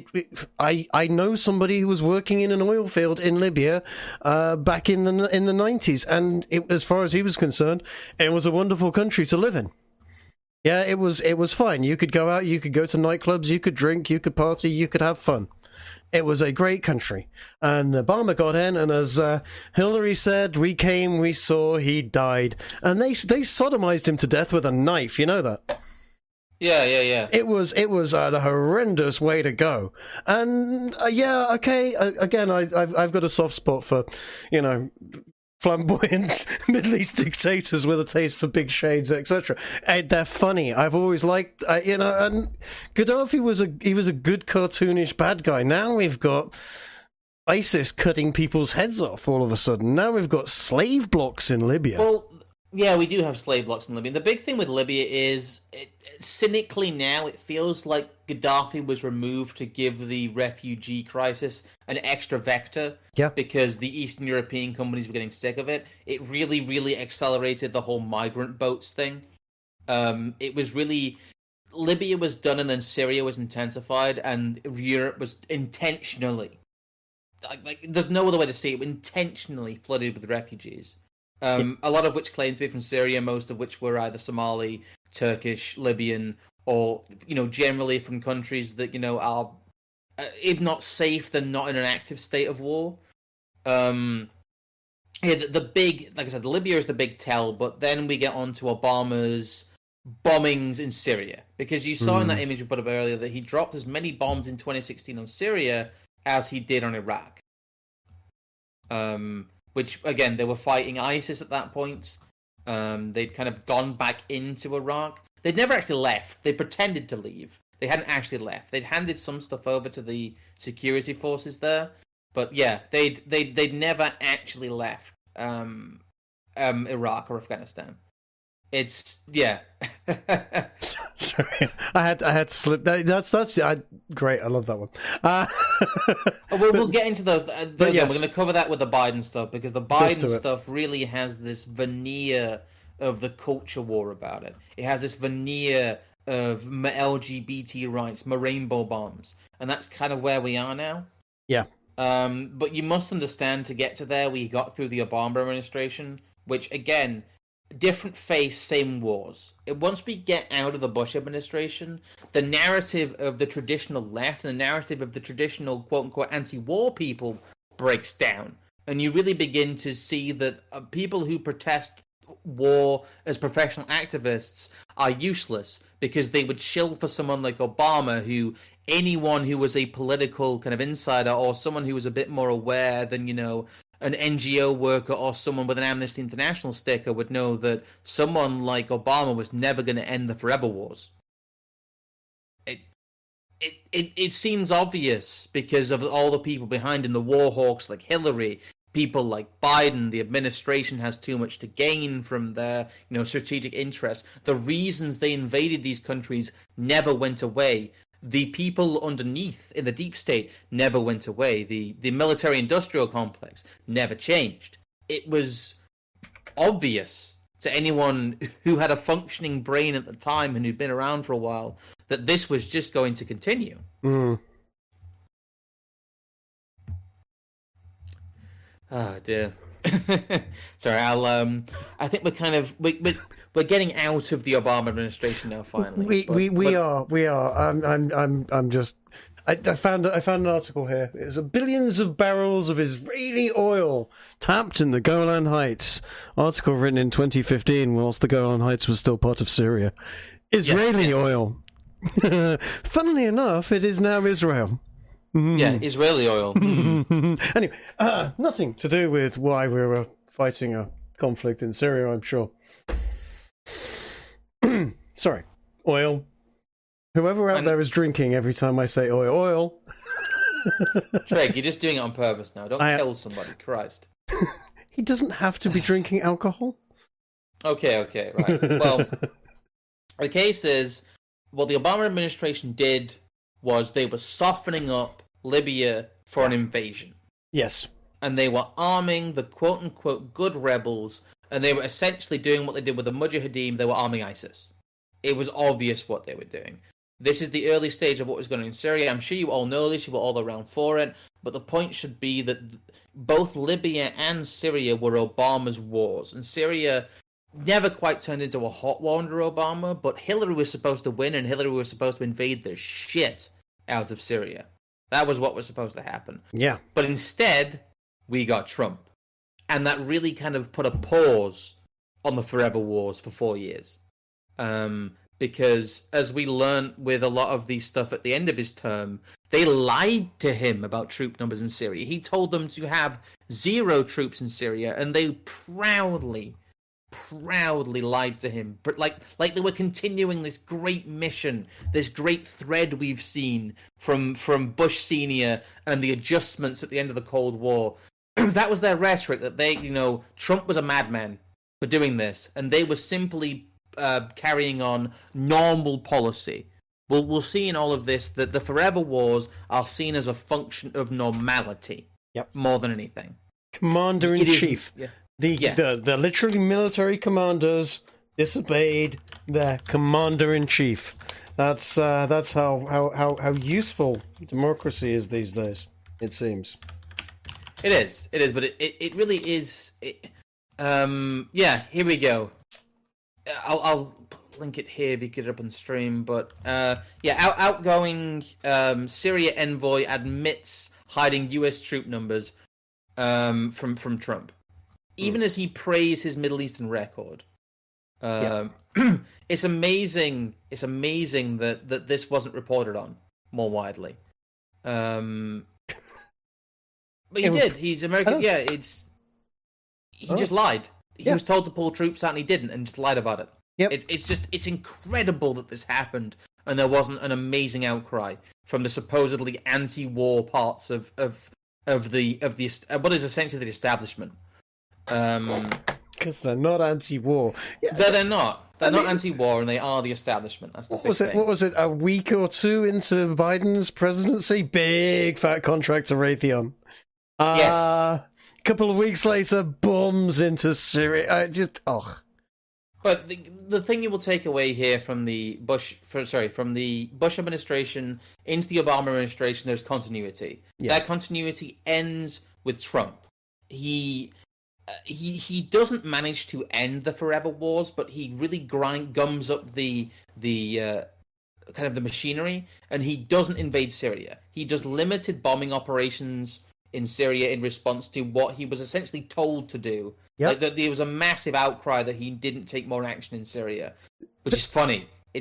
I know somebody who was working in an oil field in Libya back in the 90s, and as far as he was concerned, it was a wonderful country to live in. Yeah, it was fine. You could go out, you could go to nightclubs, you could drink, you could party, you could have fun. It was a great country. And Obama got in, and as Hillary said, we came, we saw, he died. And they sodomized him to death with a knife, you know that? Yeah. It was a horrendous way to go. And, again, I've got a soft spot for, flamboyant Middle East dictators with a taste for big shades, etc. They're funny. I've always liked, and Gaddafi was a good cartoonish bad guy. Now we've got ISIS cutting people's heads off all of a sudden. Now we've got slave blocks in Libya. Well, yeah, we do have slave blocks in Libya. The big thing with Libya is, cynically now, it feels like Gaddafi was removed to give the refugee crisis an extra vector. Yeah. Because the Eastern European companies were getting sick of it. It really, really accelerated the whole migrant boats thing. It was really... Libya was done and then Syria was intensified, and Europe was intentionally... Like there's no other way to say it, intentionally flooded with refugees. A lot of which claimed to be from Syria, most of which were either Somali, Turkish, Libyan, or generally from countries that are, if not safe, then not in an active state of war. The big, like I said, Libya is the big tell, but then we get on to Obama's bombings in Syria, because you saw in that image we put up earlier that he dropped as many bombs in 2016 on Syria as he did on Iraq. Which, again, they were fighting ISIS at that point. They'd kind of gone back into Iraq. They'd never actually left. They pretended to leave. They hadn't actually left. They'd handed some stuff over to the security forces there. But yeah, they'd never actually left Iraq or Afghanistan. It's yeah. Sorry, I had to slip. That's great. I love that one. We'll get into those. But yes. We're going to cover that with the Biden stuff, because the Biden stuff really has this veneer of the culture war about it. It has this veneer of LGBT rights, rainbow bombs, and that's kind of where we are now. Yeah. But you must understand, to get to there, we got through the Obama administration, which again. Different face, same wars. Once we get out of the Bush administration, the narrative of the traditional left and the narrative of the traditional quote-unquote anti-war people breaks down. And you really begin to see that people who protest war as professional activists are useless, because they would shill for someone like Obama, who anyone who was a political kind of insider or someone who was a bit more aware than, an NGO worker or someone with an Amnesty International sticker would know that someone like Obama was never going to end the forever wars. It seems obvious because of all the people behind him, the war hawks like Hillary, people like Biden. The administration has too much to gain from their, strategic interests. The reasons they invaded these countries never went away. The people underneath in the deep state never went away. The military-industrial complex never changed. It was obvious to anyone who had a functioning brain at the time and who'd been around for a while that this was just going to continue. Oh dear. Sorry, I think we're kind of we're getting out of the Obama administration now. Finally, we are. I'm just. I found an article here. It's billions of barrels of Israeli oil tapped in the Golan Heights. Article written in 2015, whilst the Golan Heights was still part of Syria. Israeli oil. Funnily enough, it is now Israel. Yeah, Israeli oil. Anyway, nothing to do with why we were fighting a conflict in Syria, I'm sure. Sorry, oil. Whoever out there is drinking every time I say oil. Craig, you're just doing it on purpose now. Don't kill somebody, Christ. He doesn't have to be drinking alcohol. Okay, right. Well, the case is, what the Obama administration did was they were softening up Libya for an invasion. Yes. And they were arming the quote-unquote good rebels, and they were essentially doing what they did with the Mujahideen. They were arming ISIS. It was obvious what they were doing. This is the early stage of what was going on in Syria. I'm sure you all know this, you were all around for it, but the point should be that both Libya and Syria were Obama's wars, and Syria never quite turned into a hot war under Obama, but Hillary was supposed to win, and Hillary was supposed to invade the shit out of Syria. That was what was supposed to happen. Yeah. But instead, we got Trump. And that really kind of put a pause on the forever wars for 4 years. Because as we learned with a lot of these stuff at the end of his term, they lied to him about troop numbers in Syria. He told them to have 0 troops in Syria, and they proudly lied to him, but like they were continuing this great mission, this great thread we've seen from Bush Senior and the adjustments at the end of the Cold War. That was their rhetoric, that they, Trump was a madman for doing this, and they were simply carrying on normal policy. We'll see in all of this that the forever wars are seen as a function of normality, more than anything. Commander-in-chief. The literally military commanders disobeyed their commander-in-chief. That's how useful democracy is these days, it seems. It is, but it really is. Here we go. I'll link it here if you get it up on stream. But outgoing Syria envoy admits hiding U.S. troop numbers from Trump. Even as he praised his Middle Eastern record. It's amazing. It's amazing that this wasn't reported on more widely. But he did. He's American. Yeah, he just lied. He was told to pull troops out and he didn't, and just lied about it. Yep. It's incredible that this happened and there wasn't an amazing outcry from the supposedly anti-war parts of the what is essentially the establishment. Because they're not anti-war. Yeah, they're not. They're not anti-war, and they are the establishment. That's the big thing. What was it? A week or two into Biden's presidency, big fat contract to Raytheon. Yes. A couple of weeks later, bombs into Syria. But the thing you will take away here from the Bush administration into the Obama administration, there's continuity. Yeah. That continuity ends with Trump. He doesn't manage to end the forever wars, but he really gums up the kind of the machinery, and he doesn't invade Syria. He does limited bombing operations in Syria in response to what he was essentially told to do. Yep. Like there was a massive outcry that he didn't take more action in Syria, which is funny. It's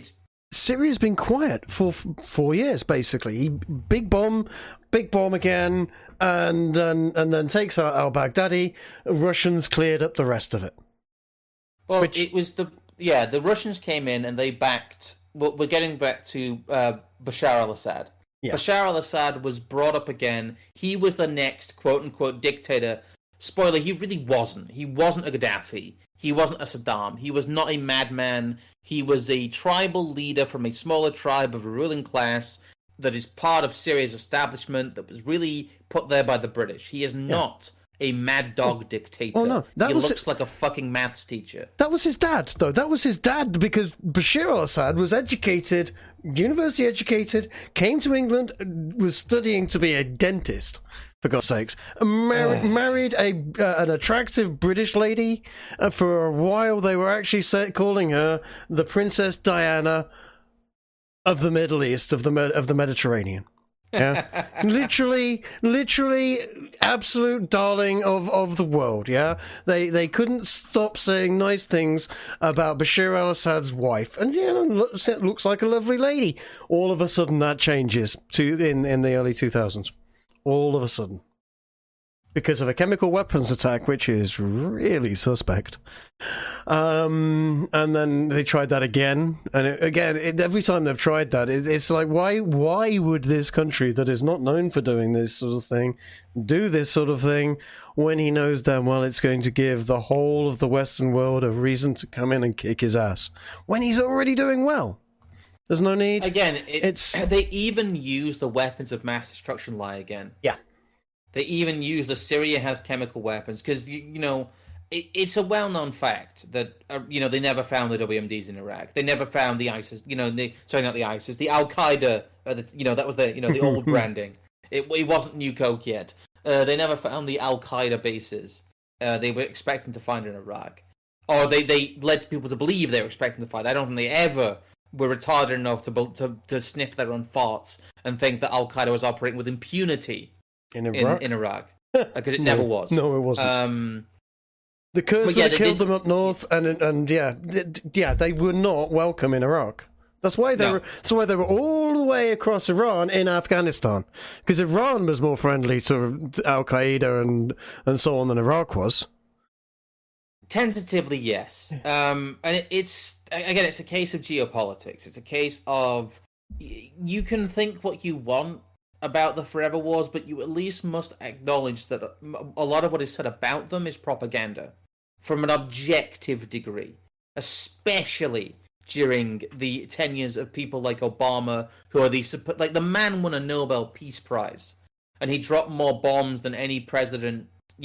Syria's been quiet for 4 years, basically. Big bomb again, and then takes out al-Baghdadi. Russians cleared up the rest of it. Well, it was the Russians came in and they backed. Well, we're getting back to Bashar al-Assad. Yeah. Bashar al-Assad was brought up again. He was the next quote-unquote dictator. Spoiler, he really wasn't. He wasn't a Gaddafi. He wasn't a Saddam. He was not a madman. He was a tribal leader from a smaller tribe of a ruling class that is part of Syria's establishment that was really put there by the British. He is not a mad dog dictator. Oh, no. He looks like a fucking maths teacher. That was his dad, though. That was his dad, because Bashar al-Assad was educated, university educated, came to England, was studying to be a dentist, for God's sakes. Married an attractive British lady. For a while, they were actually calling her the Princess Diana of the Middle East, of the Mediterranean. Yeah, literally, absolute darling of the world. Yeah, they couldn't stop saying nice things about Bashar al-Assad's wife, and looks like a lovely lady. All of a sudden, that changes in the early 2000s. All of a sudden, because of a chemical weapons attack, which is really suspect. And then they tried that again, and every time they've tried that, it's like, why would this country that is not known for doing this sort of thing do this sort of thing when he knows damn well it's going to give the whole of the Western world a reason to come in and kick his ass when he's already doing well? There's no need. Again, they even use the weapons of mass destruction lie again. Yeah. They even use the Syria has chemical weapons because it's a well-known fact that they never found the WMDs in Iraq. They never found the ISIS. Not the ISIS. The Al Qaeda. That was the old branding. It wasn't New Coke yet. They never found the Al Qaeda bases. They were expecting to find in Iraq, or they led people to believe they were expecting to find. I don't think they ever were retarded enough to sniff their own farts and think that Al Qaeda was operating with impunity in Iraq, because it never was. No, it wasn't. The Kurds killed them up north, and they were not welcome in Iraq. That's why they were all the way across Iran in Afghanistan, because Iran was more friendly to Al Qaeda and so on than Iraq was. Tentatively, yes. And it's a case of geopolitics. It's a case of you can think what you want about the Forever Wars, but you at least must acknowledge that a lot of what is said about them is propaganda from an objective degree, especially during the tenures of people like Obama, who are the man won a Nobel Peace Prize, and he dropped more bombs than any president,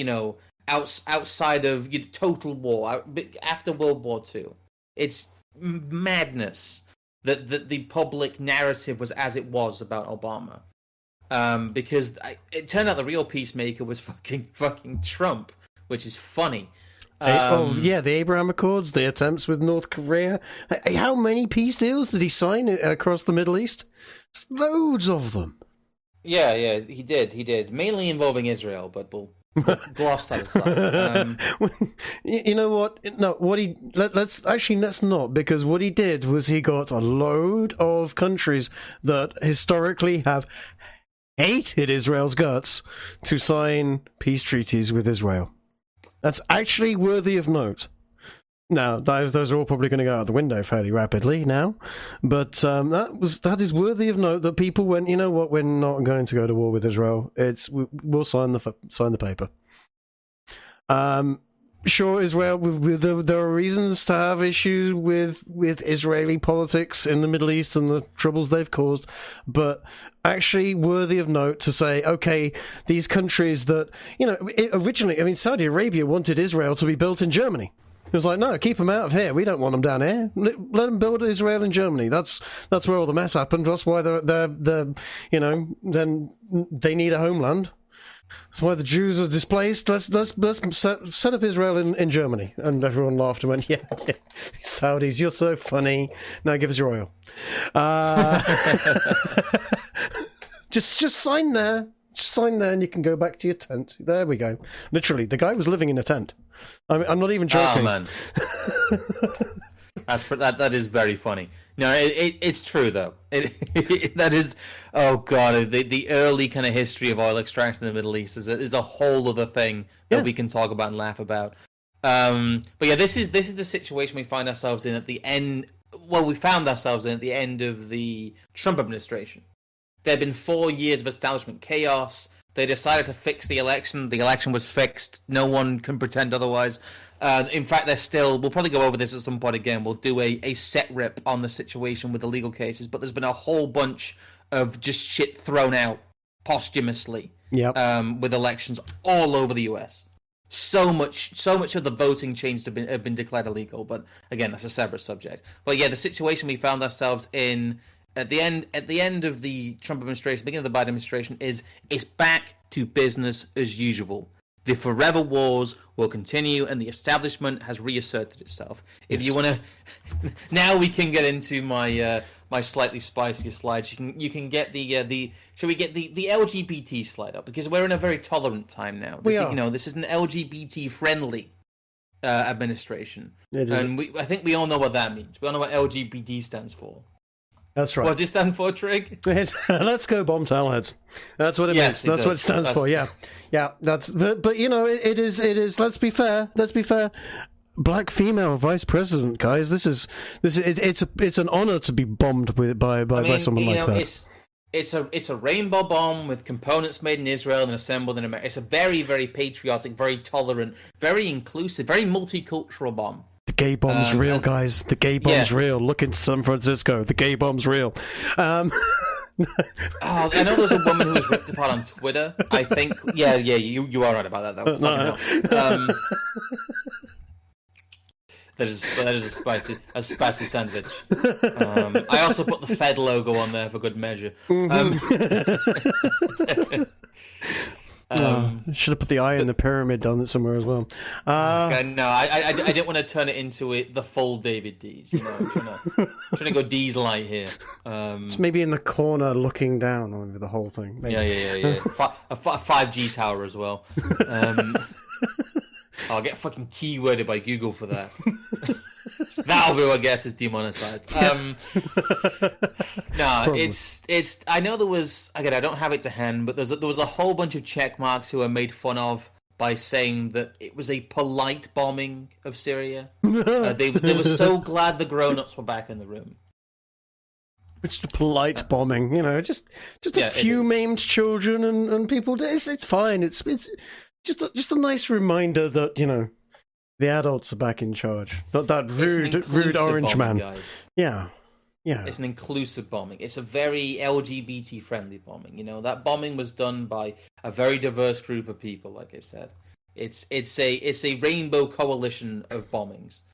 outside of total war after World War II. It's madness that the public narrative was as it was about Obama. Because it turned out the real peacemaker was fucking Trump, which is funny. The Abraham Accords, the attempts with North Korea. How many peace deals did he sign across the Middle East? Loads of them. Yeah, he did. Mainly involving Israel, but we'll gloss that aside. You know what? No, let's not, because what he did was he got a load of countries that historically have hated Israel's guts to sign peace treaties with Israel. That's actually worthy of note. Now, those are all probably going to go out the window fairly rapidly now, but that is worthy of note that people went, you know what, we're not going to go to war with Israel. We'll sign the paper. Sure, Israel. There are reasons to have issues with Israeli politics in the Middle East and the troubles they've caused, but actually worthy of note to say, okay, these countries that originally, Saudi Arabia wanted Israel to be built in Germany. It was like, no, keep them out of here. We don't want them down here. Let them build Israel in Germany. That's where all the mess happened. That's why then they need a homeland. That's why the Jews are displaced. Let's set up Israel in Germany. And everyone laughed and went, yeah, Saudis, you're so funny. Now give us your oil. Just sign there. Just sign there and you can go back to your tent. There we go. Literally, the guy was living in a tent. I'm not even joking. Oh, man. That is very funny. No, it's true though. That is, oh god, the early kind of history of oil extraction in the Middle East is a whole other thing that we can talk about and laugh about. But yeah, this is the situation we find ourselves in at the end. Well, we found ourselves in at the end of the Trump administration. There had been 4 years of establishment chaos. They decided to fix the election. The election was fixed. No one can pretend otherwise. In fact, they're still... We'll probably go over this at some point again. We'll do a set rip on the situation with the legal cases. But there's been a whole bunch of just shit thrown out posthumously with elections all over the US. So much of the voting changes have been declared illegal. But again, that's a separate subject. But yeah, the situation we found ourselves in... At the end of the Trump administration, beginning of the Biden administration, it's back to business as usual. The forever wars will continue, and the establishment has reasserted itself. Yes. If you want to, now we can get into my my slightly spicier slides. You can get the shall we get the LGBT slide up, because we're in a very tolerant time now. This is an LGBT friendly administration, and I think we all know what that means. We all know what LGBT stands for. That's right. What does it stand for, Trig? Let's go bomb towelheads. That's what it means. That's what it stands for. Yeah. That's but it is. Let's be fair. Black female vice president, guys. It's an honor to be bombed by someone like that. It's a rainbow bomb with components made in Israel and assembled in America. It's a very, very patriotic, very tolerant, very inclusive, very multicultural bomb. The gay bomb's real, guys. The gay bomb's real. Look in San Francisco. The gay bomb's real. I know there's a woman who was ripped apart on Twitter. I think, you are right about that, though. No. That is a spicy sandwich. I also put the Fed logo on there for good measure. Should have put the eye in the pyramid on it somewhere as well. No, I didn't want to turn it into the full David Dees. I'm trying to go Dees light here. It's maybe in the corner looking down over the whole thing. Maybe. Yeah. A 5G tower as well. I'll get fucking keyworded by Google for that. That'll be what I guess is demonetized. It's. I know there was. Again, I don't have it to hand, but there was a whole bunch of check marks who were made fun of by saying that it was a polite bombing of Syria. They were so glad the grown-ups were back in the room. It's a polite bombing, just a few maimed children and people. It's fine. It's just a nice reminder that the adults are back in charge, not that rude orange man. Guys. Yeah. It's an inclusive bombing. It's a very LGBT friendly bombing. That bombing was done by a very diverse group of people. Like I said, it's a rainbow coalition of bombings.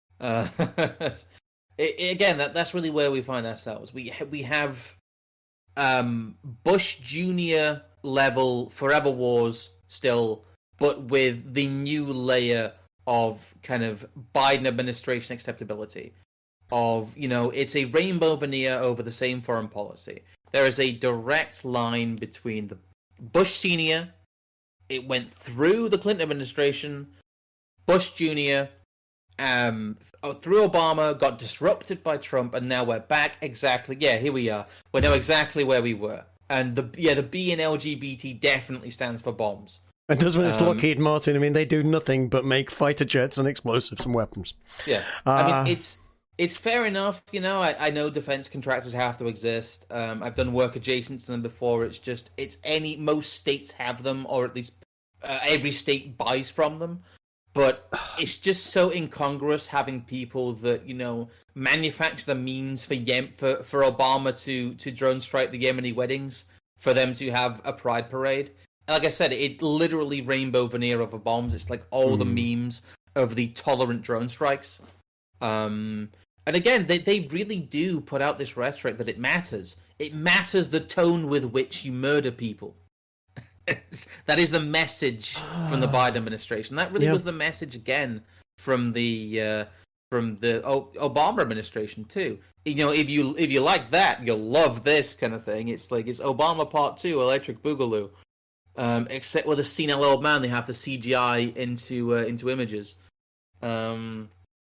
Again, that's really where we find ourselves. We have Bush Jr. level forever wars still, but with the new layer of kind of Biden administration acceptability. It's a rainbow veneer over the same foreign policy. There is a direct line between the Bush Sr., it went through the Clinton administration, Bush Jr., through Obama, got disrupted by Trump, and now we're back exactly. Yeah, here we are. We're now exactly where we were. And the B in LGBT definitely stands for bombs. It does when it's Lockheed Martin. I mean, they do nothing but make fighter jets and explosives and weapons. Yeah. I mean, it's fair enough. I know defense contractors have to exist. I've done work adjacent to them before. Most states have them, or at least every state buys from them. But it's just so incongruous having people that, manufacture the means for Obama to drone strike the Yemeni weddings, for them to have a pride parade. Like I said, it literally rainbow veneer over bombs. It's like all the memes of the tolerant drone strikes. And again, they really do put out this rhetoric that it matters. It matters the tone with which you murder people. That is the message from the Biden administration. That really was the message again from the Obama administration too. If you like that, you'll love this kind of thing. It's like it's Obama Part 2, Electric Boogaloo. Except with a senile old man, they have the CGI into images.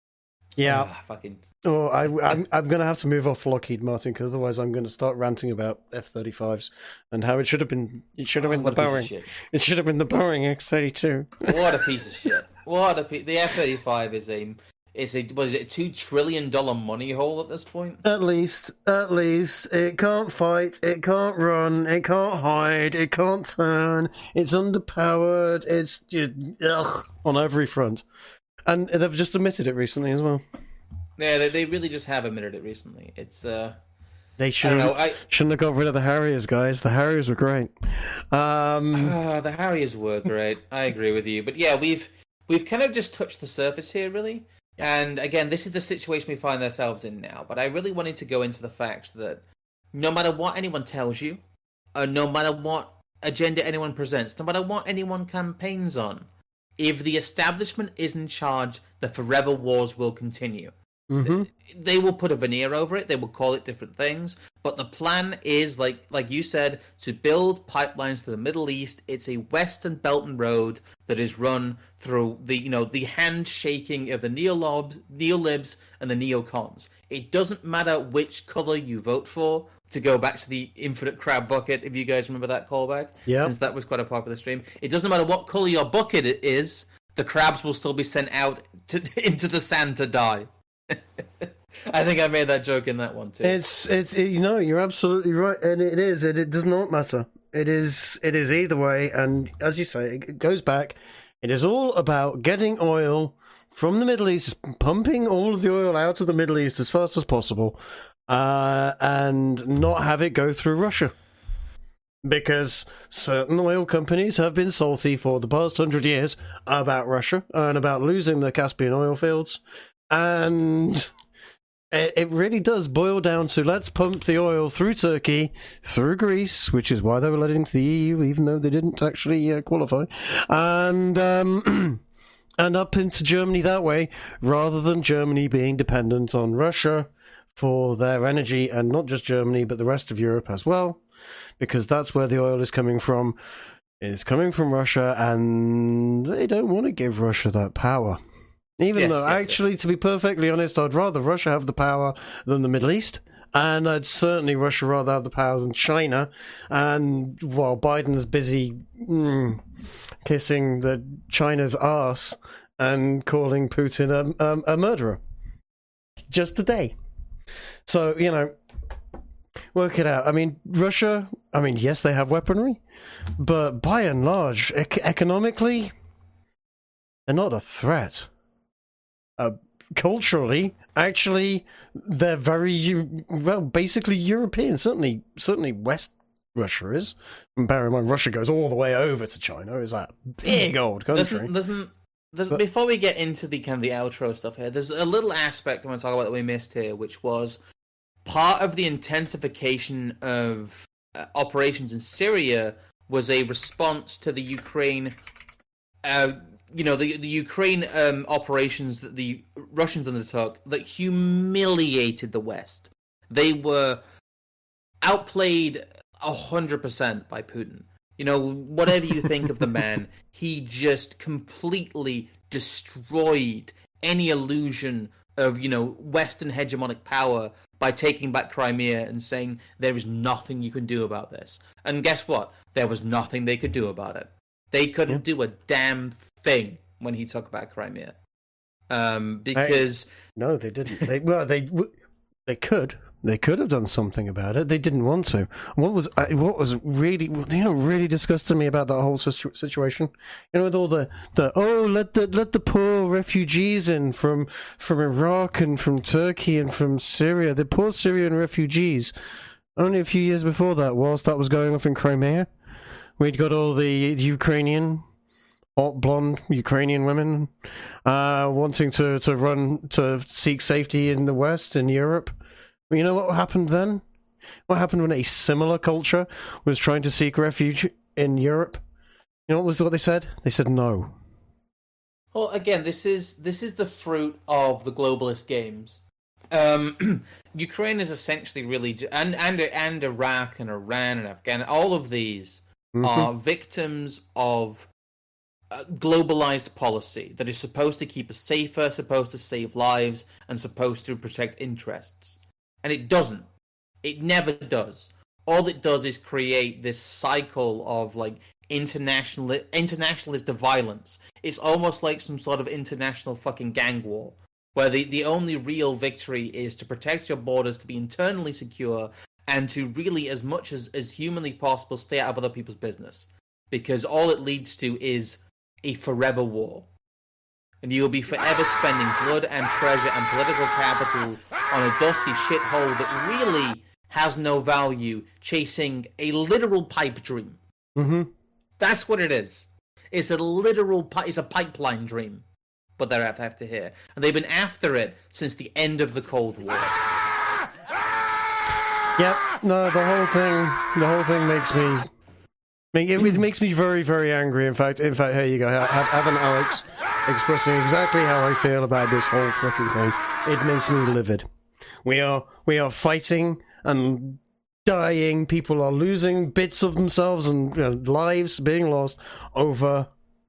Yeah. Fucking. Oh, I'm going to have to move off Lockheed Martin because otherwise I'm going to start ranting about F-35s and how it should have been. It should have been the Boeing. It should have been the Boeing X-82. What a piece of shit! The F-35 is a what is it, $2 trillion money hole at this point? At least, it can't fight, it can't run, it can't hide, it can't turn. It's underpowered. It's just on every front, and they've just admitted it recently as well. Yeah, they really just have admitted it recently. It's they shouldn't have got rid of the Harriers, guys. The Harriers were great. The Harriers were great. I agree with you, but yeah, we've kind of just touched the surface here, really. And again, this is the situation we find ourselves in now. But I really wanted to go into the fact that no matter what anyone tells you, or no matter what agenda anyone presents, no matter what anyone campaigns on, if the establishment is in charge, the forever wars will continue. Mm-hmm. They will put a veneer over it. They will call it different things. But the plan is, like you said, to build pipelines to the Middle East. It's a Western Belt and Road that is run through the handshaking of the neolibs and the neocons. It doesn't matter which color you vote for. To go back to the infinite crab bucket, if you guys remember that callback, since that was quite a popular stream. It doesn't matter what color your bucket is. The crabs will still be sent out into the sand to die. I think I made that joke in that one too. You're absolutely right, and it is, and it does not matter. It is either way, and as you say, it goes back. It is all about getting oil from the Middle East, pumping all of the oil out of the Middle East as fast as possible, and not have it go through Russia. Because certain oil companies have been salty for the past 100 years about Russia and about losing the Caspian oil fields. And it really does boil down to let's pump the oil through Turkey, through Greece, which is why they were let into the EU, even though they didn't actually qualify, and up into Germany that way, rather than Germany being dependent on Russia for their energy, and not just Germany, but the rest of Europe as well, because that's where the oil is coming from. It's coming from Russia, and they don't want to give Russia that power. Even though, to be perfectly honest, I'd rather Russia have the power than the Middle East. And I'd certainly rather have the power than China. And while Biden's busy kissing China's arse and calling Putin a murderer. Just today. So, work it out. I mean, Russia, yes, they have weaponry. But by and large, economically, they're not a threat. Culturally, actually, they're very basically European. Certainly, West Russia is. And bear in mind, Russia goes all the way over to China. Is that big old country? Before we get into the kind of the outro stuff here, there's a little aspect I want to talk about that we missed here, which was part of the intensification of operations in Syria was a response to the Ukraine. The Ukraine operations that the Russians undertook that humiliated the West. They were outplayed 100% by Putin. Whatever you think of the man, he just completely destroyed any illusion of, Western hegemonic power by taking back Crimea and saying there is nothing you can do about this. And guess what? There was nothing they could do about it. They couldn't do a damn thing when he took back Crimea, because no, they didn't. They could have done something about it. They didn't want to. What was really disgusting me about that whole situation, with all the let the poor refugees in from Iraq and from Turkey and from Syria, the poor Syrian refugees. Only a few years before that, whilst that was going off in Crimea, we'd got all the Ukrainian. Hot blonde Ukrainian women wanting to seek safety in the West, in Europe. You know what happened then? What happened when a similar culture was trying to seek refuge in Europe? You know what they said? They said no. Well, again, this is the fruit of the globalist games. Ukraine is essentially really, and Iraq and Iran and Afghanistan, all of these are victims of globalized policy that is supposed to keep us safer, supposed to save lives, and supposed to protect interests. And it doesn't. It never does. All it does is create this cycle of like internationalist violence. It's almost like some sort of international fucking gang war, where the only real victory is to protect your borders, to be internally secure, and to really, as much as humanly possible, stay out of other people's business. Because all it leads to is a forever war. And you will be forever spending blood and treasure and political capital on a dusty shithole that really has no value, chasing a literal pipe dream. Mm-hmm. That's what it is. It's a literal it's a pipeline dream. But they're after here. And they've been after it since the end of the Cold War. Yep. No, the whole thing makes me... It makes me very, very angry. In fact, here you go. Have an Alex expressing exactly how I feel about this whole freaking thing. It makes me livid. We are fighting and dying. People are losing bits of themselves and lives being lost over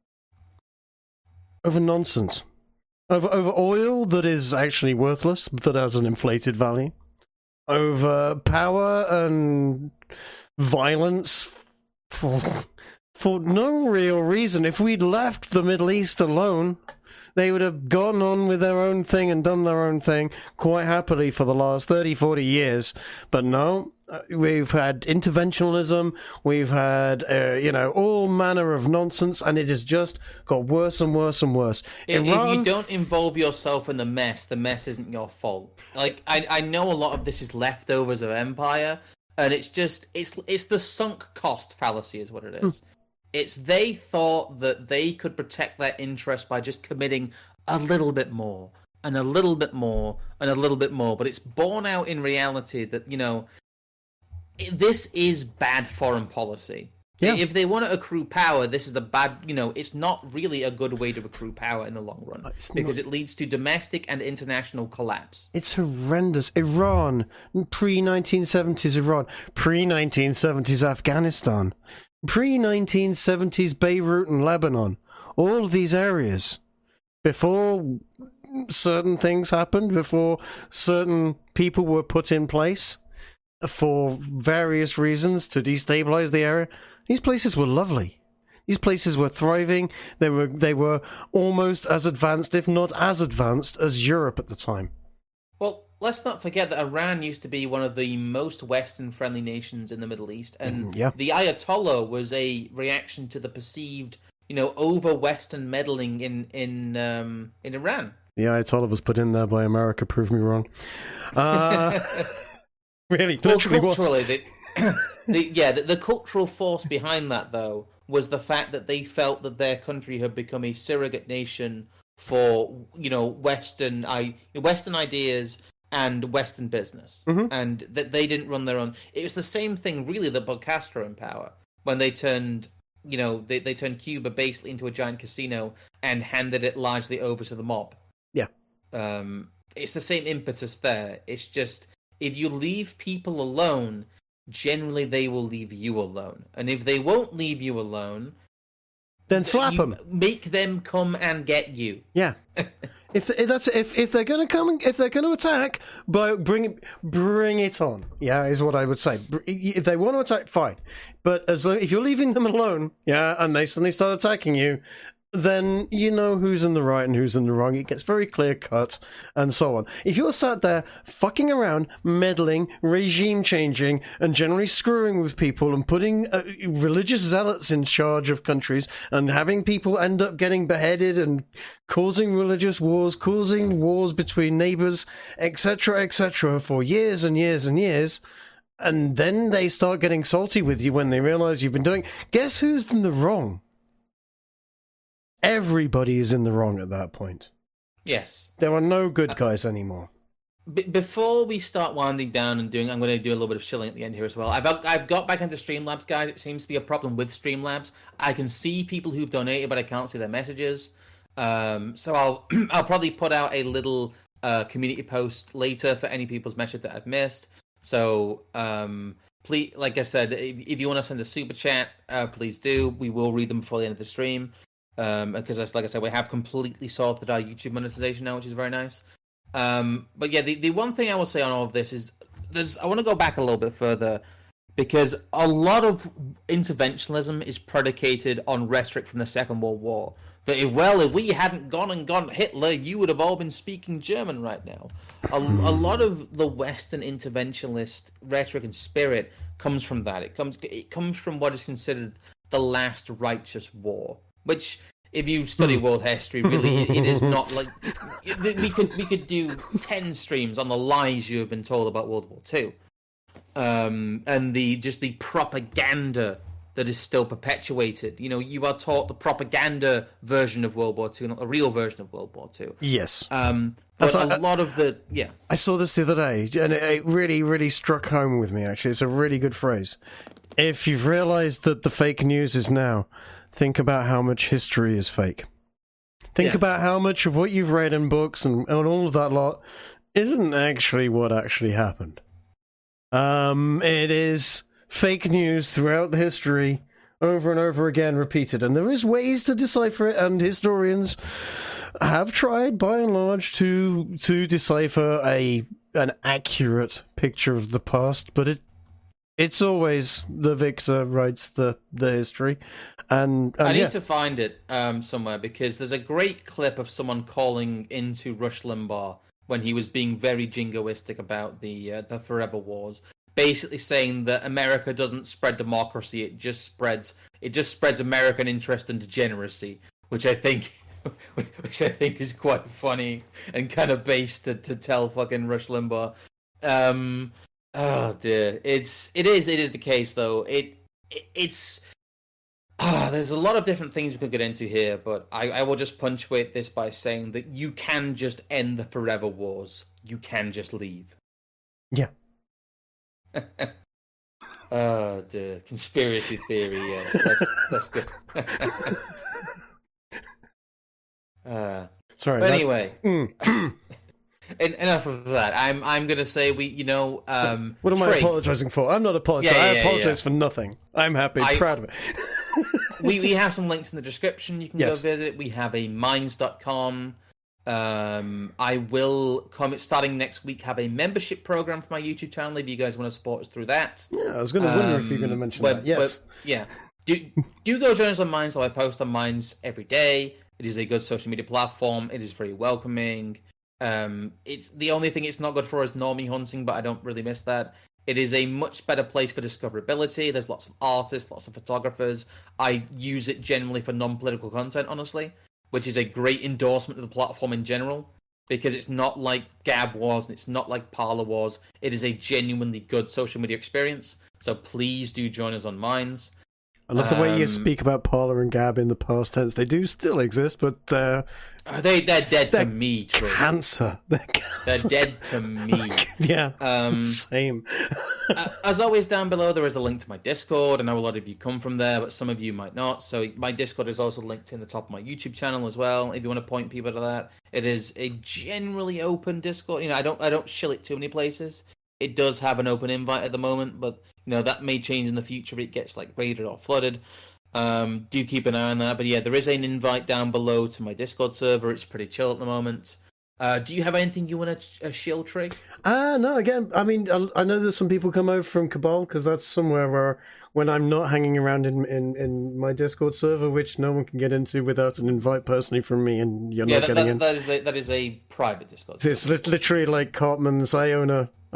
nonsense. Over oil that is actually worthless, that has an inflated value. Over power and violence for no real reason. If we'd left the Middle East alone, they would have gone on with their own thing and done their own thing quite happily for the last 30, 40 years. But no, we've had interventionism, we've had, all manner of nonsense, and it has just got worse and worse and worse. If you don't involve yourself in the mess isn't your fault. Like, I know a lot of this is leftovers of empire, and it's just, it's the sunk cost fallacy is what it is. It's they thought that they could protect their interest by just committing a little bit more, and a little bit more, and a little bit more. But it's borne out in reality that, this is bad foreign policy. Yeah. If they want to accrue power, this is a bad, it's not really a good way to accrue power in the long run. Because it leads to domestic and international collapse. It's horrendous. Iran, pre-1970s Iran, pre-1970s Afghanistan, pre-1970s Beirut and Lebanon. All of these areas. Before certain things happened, before certain people were put in place for various reasons to destabilize the area, these places were lovely. These places were thriving. They were almost as advanced, if not as advanced, as Europe at the time. Well, let's not forget that Iran used to be one of the most Western-friendly nations in the Middle East, and the Ayatollah was a reaction to the perceived, over-Western meddling in Iran. The Ayatollah was put in there by America. Prove me wrong. Really, literally, culturally, the cultural force behind that, though, was the fact that they felt that their country had become a surrogate nation for, Western ideas and Western business, and that they didn't run their own. It was the same thing, really, that put Castro in power when they turned, they turned Cuba basically into a giant casino and handed it largely over to the mob. Yeah, it's the same impetus there. It's just, if you leave people alone, generally they will leave you alone. And if they won't leave you alone, then slap them. Make them come and get you. Yeah. if they're going to come, if they're going to attack, bring it on. Yeah, is what I would say. If they want to attack, fine. But if you're leaving them alone, and they suddenly start attacking you, then you know who's in the right and who's in the wrong. It gets very clear cut and so on. If you're sat there fucking around, meddling, regime changing, and generally screwing with people and putting religious zealots in charge of countries and having people end up getting beheaded and causing religious wars, causing wars between neighbors, etc., for years and years and years, and then they start getting salty with you when they realize you've been doing, guess who's in the wrong? Everybody is in the wrong at that point. Yes. There are no good guys anymore. Before we start winding down and I'm going to do a little bit of shilling at the end here as well. I've got back into Streamlabs, guys. It seems to be a problem with Streamlabs. I can see people who've donated, but I can't see their messages. So I'll probably put out a little community post later for any people's message that I've missed. So please, like I said, if you want to send a super chat, please do. We will read them before the end of the stream. because like I said, we have completely sorted our YouTube monetization now, which is very nice. But yeah, the one thing I will say on all of this is I want to go back a little bit further, because a lot of interventionism is predicated on rhetoric from the Second World War. That if we hadn't gone and got Hitler, you would have all been speaking German right now. A lot of the Western interventionist rhetoric and spirit comes from that. It comes from what is considered the last righteous war, which, if you study world history, really, it is not like we could do 10 streams on the lies you have been told about World War II, and the propaganda that is still perpetuated. You know, you are taught the propaganda version of World War II, not the real version of World War II. Yes. But a lot of the I saw this the other day, and it really, really struck home with me. Actually, it's a really good phrase. If you've realised that the fake news is now, think about how much history is fake. Think about how much of what you've read in books and all of that lot isn't actually what actually happened. It is fake news throughout the history, over and over again repeated. And there is ways to decipher it, and historians have tried, by and large, to decipher an accurate picture of the past, but it's always the victor writes the history. And I need to find it somewhere, because there's a great clip of someone calling into Rush Limbaugh when he was being very jingoistic about the Forever Wars, basically saying that America doesn't spread democracy; it just spreads American interest and degeneracy, which I think is quite funny and kind of based to tell fucking Rush Limbaugh. Oh dear, it is the case though. It's there's a lot of different things we could get into here, but I will just punctuate this by saying that you can just end the Forever Wars. You can just leave. Yeah. Oh dear, conspiracy theory. Yes, that's good. Sorry. But anyway. Enough of that. I'm gonna say what am I apologizing for? I'm not apologizing. I apologize for nothing. I'm happy, proud of it. we have some links in the description. You can go visit. We have a minds.com. I will starting next week, have a membership program for my YouTube channel if you guys want to support us through that. Yeah, I was going to wonder if you're going to mention that. Yes. Yeah. Do go join us on Minds. I post on Minds every day. It is a good social media platform. It is very welcoming. It's the only thing it's not good for is normie hunting, but I don't really miss that. It is a much better place for discoverability. There's lots of artists, lots of photographers. I use it generally for non-political content, honestly, which is a great endorsement of the platform in general, because it's not like Gab was and it's not like Parler was. It is a genuinely good social media experience. So please do join us on Minds. I love the way you speak about Parler and Gab in the past tense. They do still exist, but they're dead to me, Trish. Cancer. They're dead to me. Yeah. Same. As always, down below there is a link to my Discord. I know a lot of you come from there, but some of you might not. So my Discord is also linked in the top of my YouTube channel as well. If you want to point people to that, it is a generally open Discord. I don't shill it too many places. It does have an open invite at the moment, but that may change in the future if it gets raided or flooded. Do keep an eye on that. But yeah, there is an invite down below to my Discord server. It's pretty chill at the moment. Do you have anything you want to shill, Trig? No, again, I mean, I know there's some people come over from Cabal, because that's somewhere where, when I'm not hanging around in my Discord server, which no one can get into without an invite personally from me, and you're not getting in. That is a private Discord server. It's literally like Cartman's, I own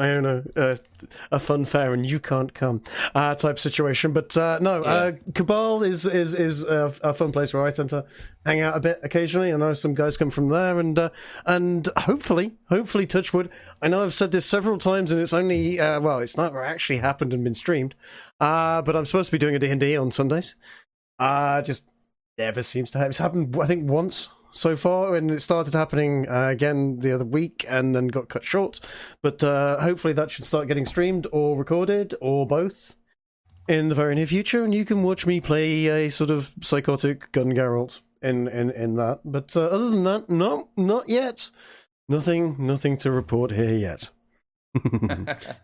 a fun fair and you can't come type situation. But Cabal is a fun place where I tend to hang out a bit occasionally. I know some guys come from there, and hopefully touch wood. I know I've said this several times, and it's only it's not actually happened and been streamed, but I'm supposed to be doing a D&D on Sundays. Just never seems to have. It's happened, I think, once so far, and it started happening again the other week and then got cut short, but hopefully that should start getting streamed or recorded or both in the very near future, and you can watch me play a sort of psychotic gun Geralt in that. But other than that, no, not yet. Nothing to report here yet.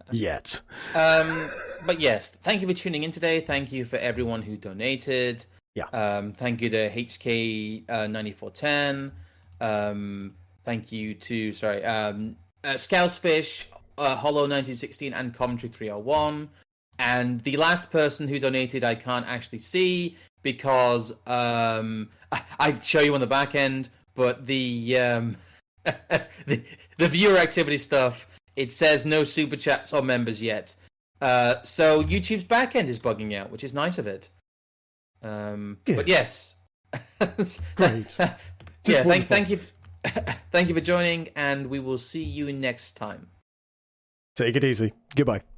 Yet. But yes, thank you for tuning in today. Thank you for everyone who donated. Thank you to HK 9410. Thank you to Scousfish, Hollow 1916, and Commentary 301. And the last person who donated, I can't actually see because I'd show you on the back end, but the viewer activity stuff, it says no super chats or members yet. So YouTube's back end is bugging out, which is nice of it. But yes, great. Yeah, thank you, thank you for joining, and we will see you next time. Take it easy. Goodbye.